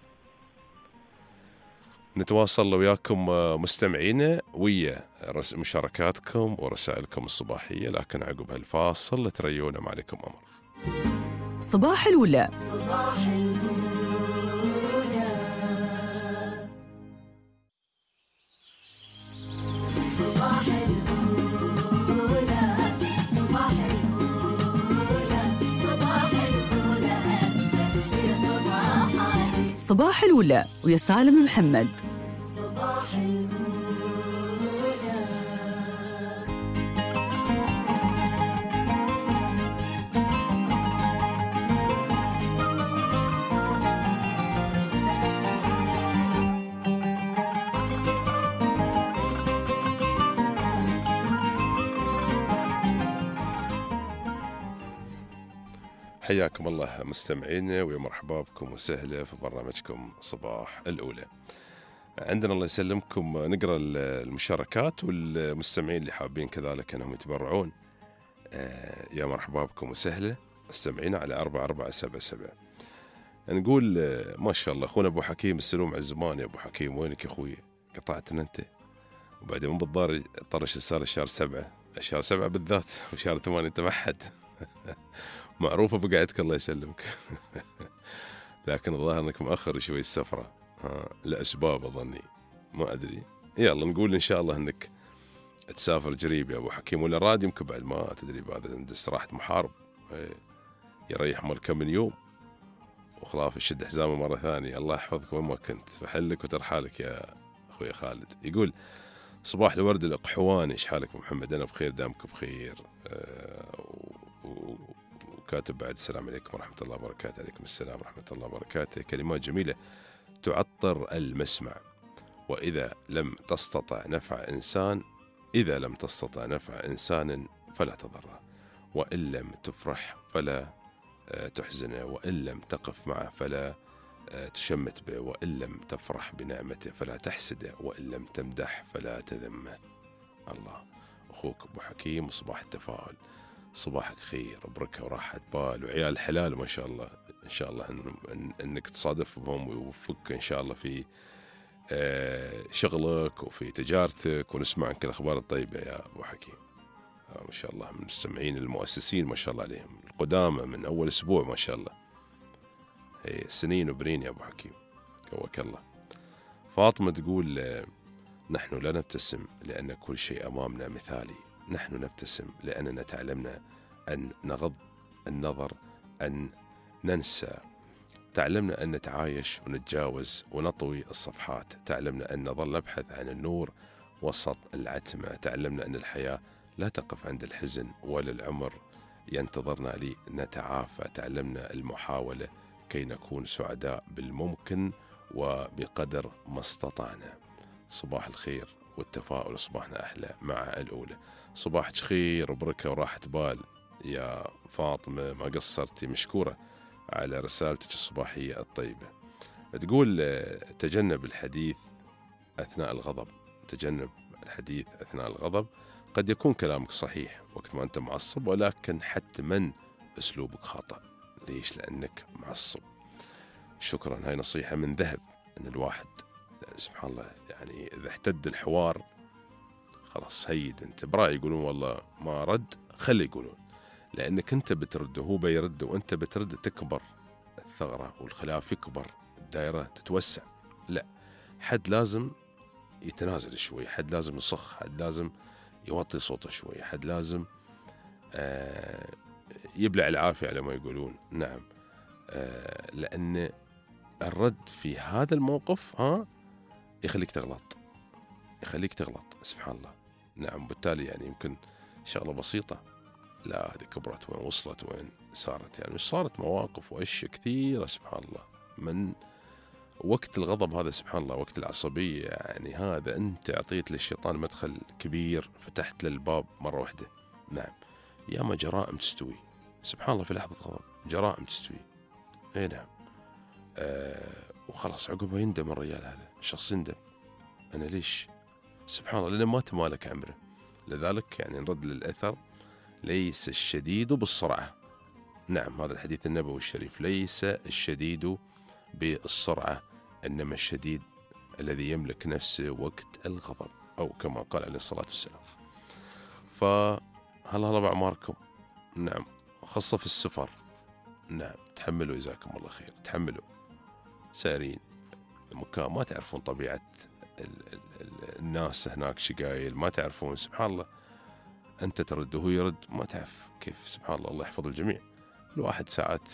C: نتواصل وياكم مستمعينا ويا مشاركاتكم ورسائلكم الصباحية، لكن عقب هالفاصل تريونا ما عليكم أمر.
A: صباح الولا.
B: صباح الأولى. صباح الأولى. صباح الأولى. صباح الأولى أجمل في صباحاتي.
A: صباح الولا ويا سالم محمد.
B: صباح الأولى.
C: حياكم الله مستمعينا ويا مرحبا بكم وسهلا في برنامجكم صباح الأولى. عندنا الله يسلمكم نقرأ المشاركات والمستمعين اللي حابين كذلك أنهم يتبرعون. يا مرحبا بكم وسهلا مستمعينا على أربعة أربعة سبعة سبعة. نقول ما شاء الله أخونا أبو حكيم السلوم على الزمان. يا أبو حكيم وينك يا أخوي؟ قطعتنا أنت وبعدين من بالضار طرش صار الشهر سبعة الشهر سبعة بالذات وشهر ثمانية أنت ما حد معروفة بقعدك الله يسلمك. لكن الظاهر أنك مؤخر شوي السفرة، ها لأسباب أظني ما أدري. يلا نقول إن شاء الله أنك تسافر قريب يا أبو حكيم، ولا راد يمكن بعد ما تدري بعد عند استراحة محارب يريح مال كم من يوم وخلاف يشد حزامه مرة ثانية. الله يحفظك وين ما كنت، فحلك وترحالك يا أخوي خالد. يقول صباح الورد الأقحواني، إيش حالك محمد؟ أنا بخير دامك بخير. أه وكاتب بعد السلام عليكم ورحمة الله وبركاته. عليكم السلام ورحمة الله وبركاته. كلمات جميلة تعطر المسمع. وإذا لم تستطع نفع إنسان إذا لم تستطع نفع إنسان فلا تضره، وإن لم تفرح فلا تحزنه، وإن لم تقف معه فلا تشمت به، وإن لم تفرح بنعمته فلا تحسده، وإن لم تمدح فلا تذمه. الله. أخوك أبو حكيم، وصباح التفاؤل، صباحك خير وبركة وراحة بال وعيال الحلال ما شاء الله. إن شاء الله إن إن إنك تصادف بهم ويوفقك إن شاء الله في شغلك وفي تجارتك، ونسمع عنك الأخبار الطيبة يا أبو حكيم. ما شاء الله من المستمعين المؤسسين ما شاء الله عليهم القدامى من أول أسبوع ما شاء الله. هي سنين وبرين يا أبو حكيم، قواك الله. فاطمة تقول نحن لا نبتسم لأن كل شيء أمامنا مثالي، نحن نبتسم لأننا تعلمنا أن نغض النظر، أن ننسى، تعلمنا أن نتعايش ونتجاوز ونطوي الصفحات، تعلمنا أن نظل نبحث عن النور وسط العتمة، تعلمنا أن الحياة لا تقف عند الحزن ولا العمر ينتظرنا لنتعافى، تعلمنا المحاولة كي نكون سعداء بالممكن وبقدر ما استطعنا. صباح الخير والتفاؤل، صباحنا أحلى مع الأولى. صباحك خير وبركة وراحة بال يا فاطمة، ما قصرتي، مشكورة على رسالتك الصباحية الطيبة. تقول تجنب الحديث أثناء الغضب، تجنب الحديث أثناء الغضب. قد يكون كلامك صحيح وقت ما أنت معصب، ولكن حتما أسلوبك خطأ. ليش؟ لأنك معصب. شكرا، هاي نصيحة من ذهب، أن الواحد سبحان الله يعني إذا احتد الحوار خلاص هيد أنت برأي يقولون والله ما رد، خلي يقولون، لأنك أنت بترد وهو بيرد وأنت بترد، تكبر الثغرة والخلاف يكبر، الدائرة تتوسع. لا، حد لازم يتنازل شوي، حد لازم يصخ، حد لازم يوطي صوته شوي، حد لازم آه يبلع العافية على ما يقولون. نعم، آه لأن الرد في هذا الموقف ها يخليك تغلط، يخليك تغلط سبحان الله. نعم، بالتالي يعني يمكن شغلة بسيطة، لا هذه كبرت وين وصلت وين صارت، يعني مش صارت مواقف وأشياء كثيرة سبحان الله من وقت الغضب هذا سبحان الله، وقت العصبية، يعني هذا أنت أعطيت للشيطان مدخل كبير، فتحت للباب مرة واحدة. نعم، ياما جرائم تستوي سبحان الله في لحظة غضب، جرائم تستوي. اي نعم، آه وخلاص عقبه يندم الرجال، هذا الشخص يندم، أنا ليش سبحان الله، لأنه ما تمالك عمره. لذلك يعني نرد للأثر، ليس الشديد بالسرعة. نعم، هذا الحديث النبوي الشريف، ليس الشديد بالسرعة إنما الشديد الذي يملك نفسه وقت الغضب، أو كما قال عليه الصلاة والسلام. فهلا هلا بأعماركم. نعم، خاصة في السفر. نعم، تحملوا جزاكم الله خير، تحملوا سائرين مكان ما تعرفون طبيعة ال ال ال الناس هناك شقايل، ما تعرفون سبحان الله، أنت ترد وهو يرد ما تعرف كيف سبحان الله. الله يحفظ الجميع. الواحد ساعات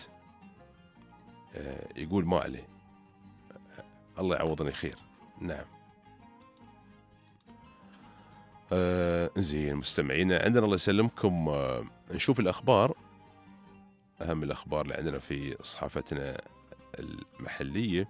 C: يقول ما عليه، الله يعوضني خير. نعم. آه زين مستمعينا، عندنا الله يسلمكم آه نشوف الأخبار، أهم الأخبار اللي عندنا في صحافتنا المحلية.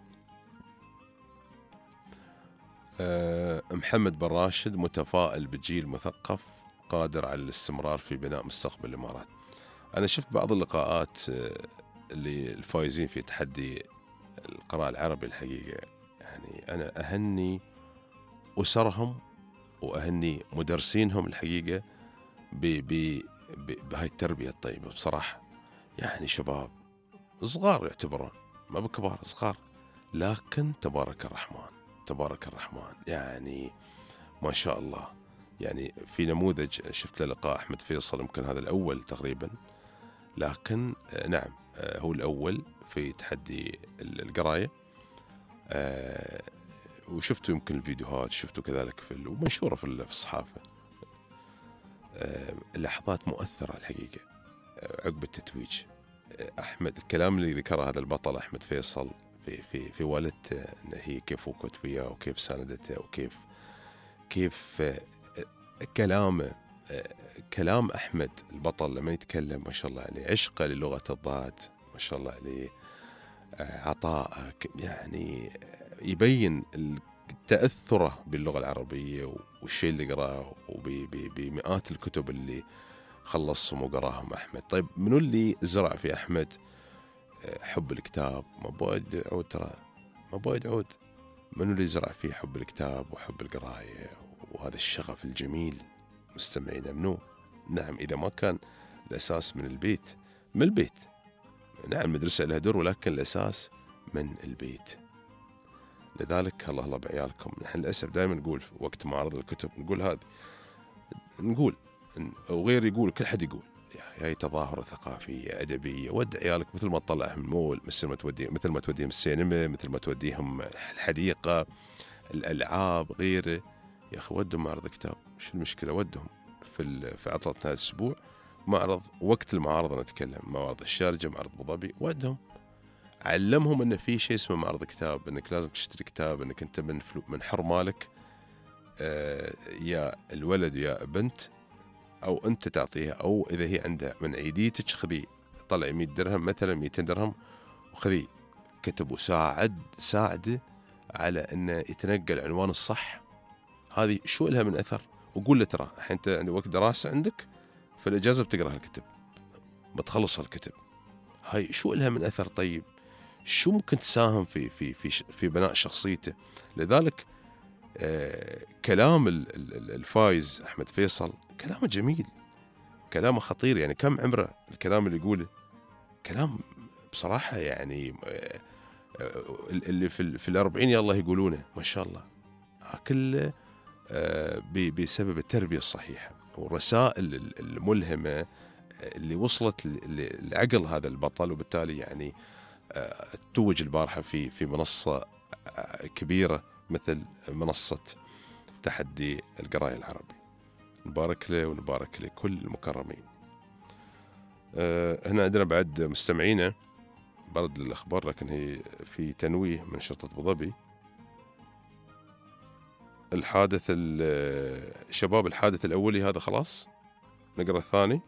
C: آه محمد بن راشد متفائل بجيل مثقف قادر على الاستمرار في بناء مستقبل الإمارات. أنا شفت بعض اللقاءات آه اللي الفايزين في تحدي القراءة العربي، الحقيقة يعني أنا أهني أسرهم وأهني مدرسينهم الحقيقة بهاي التربية الطيبة بصراحة. يعني شباب صغار يعتبرون، ما بكبار، صغار، لكن تبارك الرحمن تبارك الرحمن، يعني ما شاء الله. يعني في نموذج شفت له لقاء أحمد فيصل، يمكن هذا الأول تقريبا، لكن آه نعم آه هو الأول في تحدي القراية. آه وشفتوا يمكن الفيديوهات، شفتوا كذلك في ومنشورة في الصحافة. آه لحظات مؤثرة الحقيقة آه عقب التتويج. آه أحمد الكلام اللي ذكره هذا البطل أحمد فيصل في في في والدته، أن هي كيف وقفت وياه وكيف ساندته وكيف كيف آه كلامه آه كلام أحمد البطل لما يتكلم ما شاء الله عليه، عشقه للغة الضاد ما شاء الله عليه، آه عطاءه يعني يبين تأثره باللغة العربية والشيء اللي قراه وبمئات الكتب اللي خلصهم وقراهم أحمد. طيب منو اللي زرع في أحمد حب الكتاب؟ ما بويد يعود، ترى ما بويد يعود. منو اللي زرع فيه حب الكتاب وحب القراية وهذا الشغف الجميل؟ مستمعينا منو؟ نعم إذا ما كان الأساس من البيت، من البيت نعم المدرسة لها دور، ولكن الأساس من البيت. لذلك الله الله بعيالكم. نحن للأسف دائما نقول في وقت معرض الكتب نقول هذه، نقول وغير يقول، كل حد يقول هاي تظاهرة ثقافية أدبية، ود عيالك مثل ما تطلعهم المول، مثل ما توديهم مثل ما توديهم السينما، مثل ما توديهم الحديقة، الألعاب غيره. يا أخي ودهم معرض كتاب، شو المشكلة؟ ودهم في في عطلة نهاية الأسبوع معرض، وقت المعارض أنا أتكلم، معرض الشارجة، معرض أبو ظبي، ودهم علمهم ان في شيء اسمه معرض كتاب، انك لازم تشتري كتاب، انك انت من فلو من حر مالك آه يا الولد يا بنت، او انت تعطيها، او اذا هي عندها من عيديتك خذي، طلعي مئة درهم مثلا، مئتين درهم وخذي كتب، وساعد ساعده على انه يتنقل العنوان الصح. هذه شو لها من اثر؟ وقول له ترى الحين انت عندك وقت دراسه، عندك في الاجازه بتقرا هالكتب، بتخلص هالكتب، هاي شو لها من اثر؟ طيب شو ممكن تساهم في في في في بناء شخصيته؟ لذلك آه كلام الفايز أحمد فيصل كلامه جميل، كلامه خطير. يعني كم عمره الكلام اللي يقوله؟ كلام بصراحة يعني آه اللي في في الأربعين يلا يقولونه ما شاء الله، كله آه بسبب التربية الصحيحة والرسائل الملهمة اللي وصلت لعقل هذا البطل، وبالتالي يعني توج البارحة في في منصة كبيرة مثل منصة تحدي القراية العربي. نبارك له ونبارك لكل المكرمين. هنا عندنا بعد مستمعينا برد للأخبار، لكن هي في تنويه من شرطة أبو ظبي. الحادث الشباب الحادث الأولي هذا خلاص، نقرأ الثاني.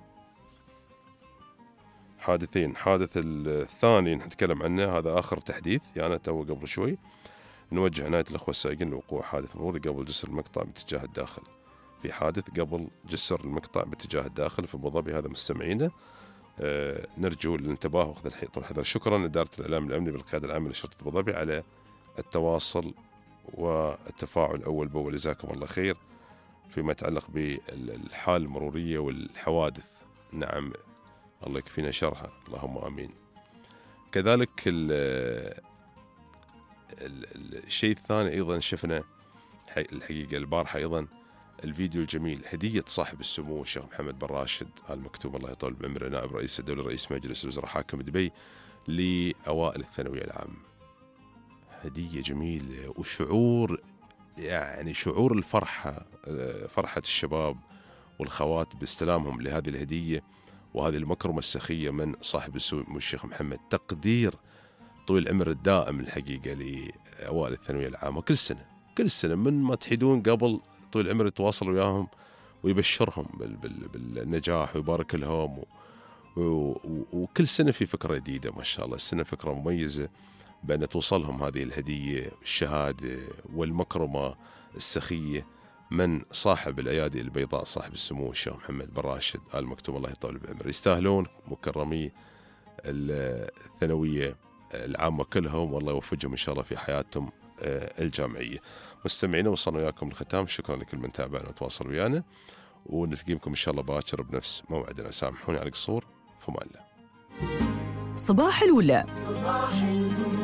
C: حادثين، حادث الثاني نتكلم عنه، هذا آخر تحديث يعني تو قبل شوي. نوجه عناية الأخوة السائقين لوقوع حادث مروري قبل جسر المقطع باتجاه الداخل. في حادث قبل جسر المقطع باتجاه الداخل في أبو ظبي، هذا مستمعينا آه نرجو الانتباه واخذ الحذر. شكرا لإدارة الإعلام الأمني بالقيادة العامة لشرطة أبو ظبي على التواصل والتفاعل أول بأول، جزاكم الله خير فيما يتعلق بالحال المرورية والحوادث. نعم الله يكفينا شرها، اللهم آمين. كذلك الشيء الثاني أيضا شفنا الحقيقة البارحة أيضا الفيديو الجميل، هدية صاحب السمو الشيخ محمد بن راشد آل مكتوم الله يطول بعمره، نائب رئيس الدولة رئيس مجلس الوزراء حاكم دبي، لأوائل الثانوية العامة. هدية جميلة وشعور يعني شعور الفرحة، فرحة الشباب والخوات باستلامهم لهذه الهدية وهذه المكرمة السخية من صاحب السمو الشيخ محمد. تقدير طويل العمر الدائم الحقيقة لأوائل الثانوية العامة. كل سنة كل سنة من ما تحيدون قبل طويل العمر يتواصل وياهم ويبشرهم بالنجاح ويبارك لهم، وكل سنة في فكرة جديدة ما شاء الله. السنة فكرة مميزة بأن توصلهم هذه الهدية الشهادة والمكرمة السخية من صاحب الأيادي البيضاء صاحب السمو الشيخ محمد بن راشد آل مكتوم الله يطول بعمره. يستاهلون مكرمي الثانوية العامة كلهم، والله يوفقهم إن شاء الله في حياتهم الجامعية. مستمعينا وصلنا وياكم للختام، شكرا لكل من تابعنا وتواصل ويانا، ونلتقيكم إن شاء الله باكر بنفس موعدنا. سامحوني على القصور، فما الله.
A: صباح الولا.
B: صباح الولا.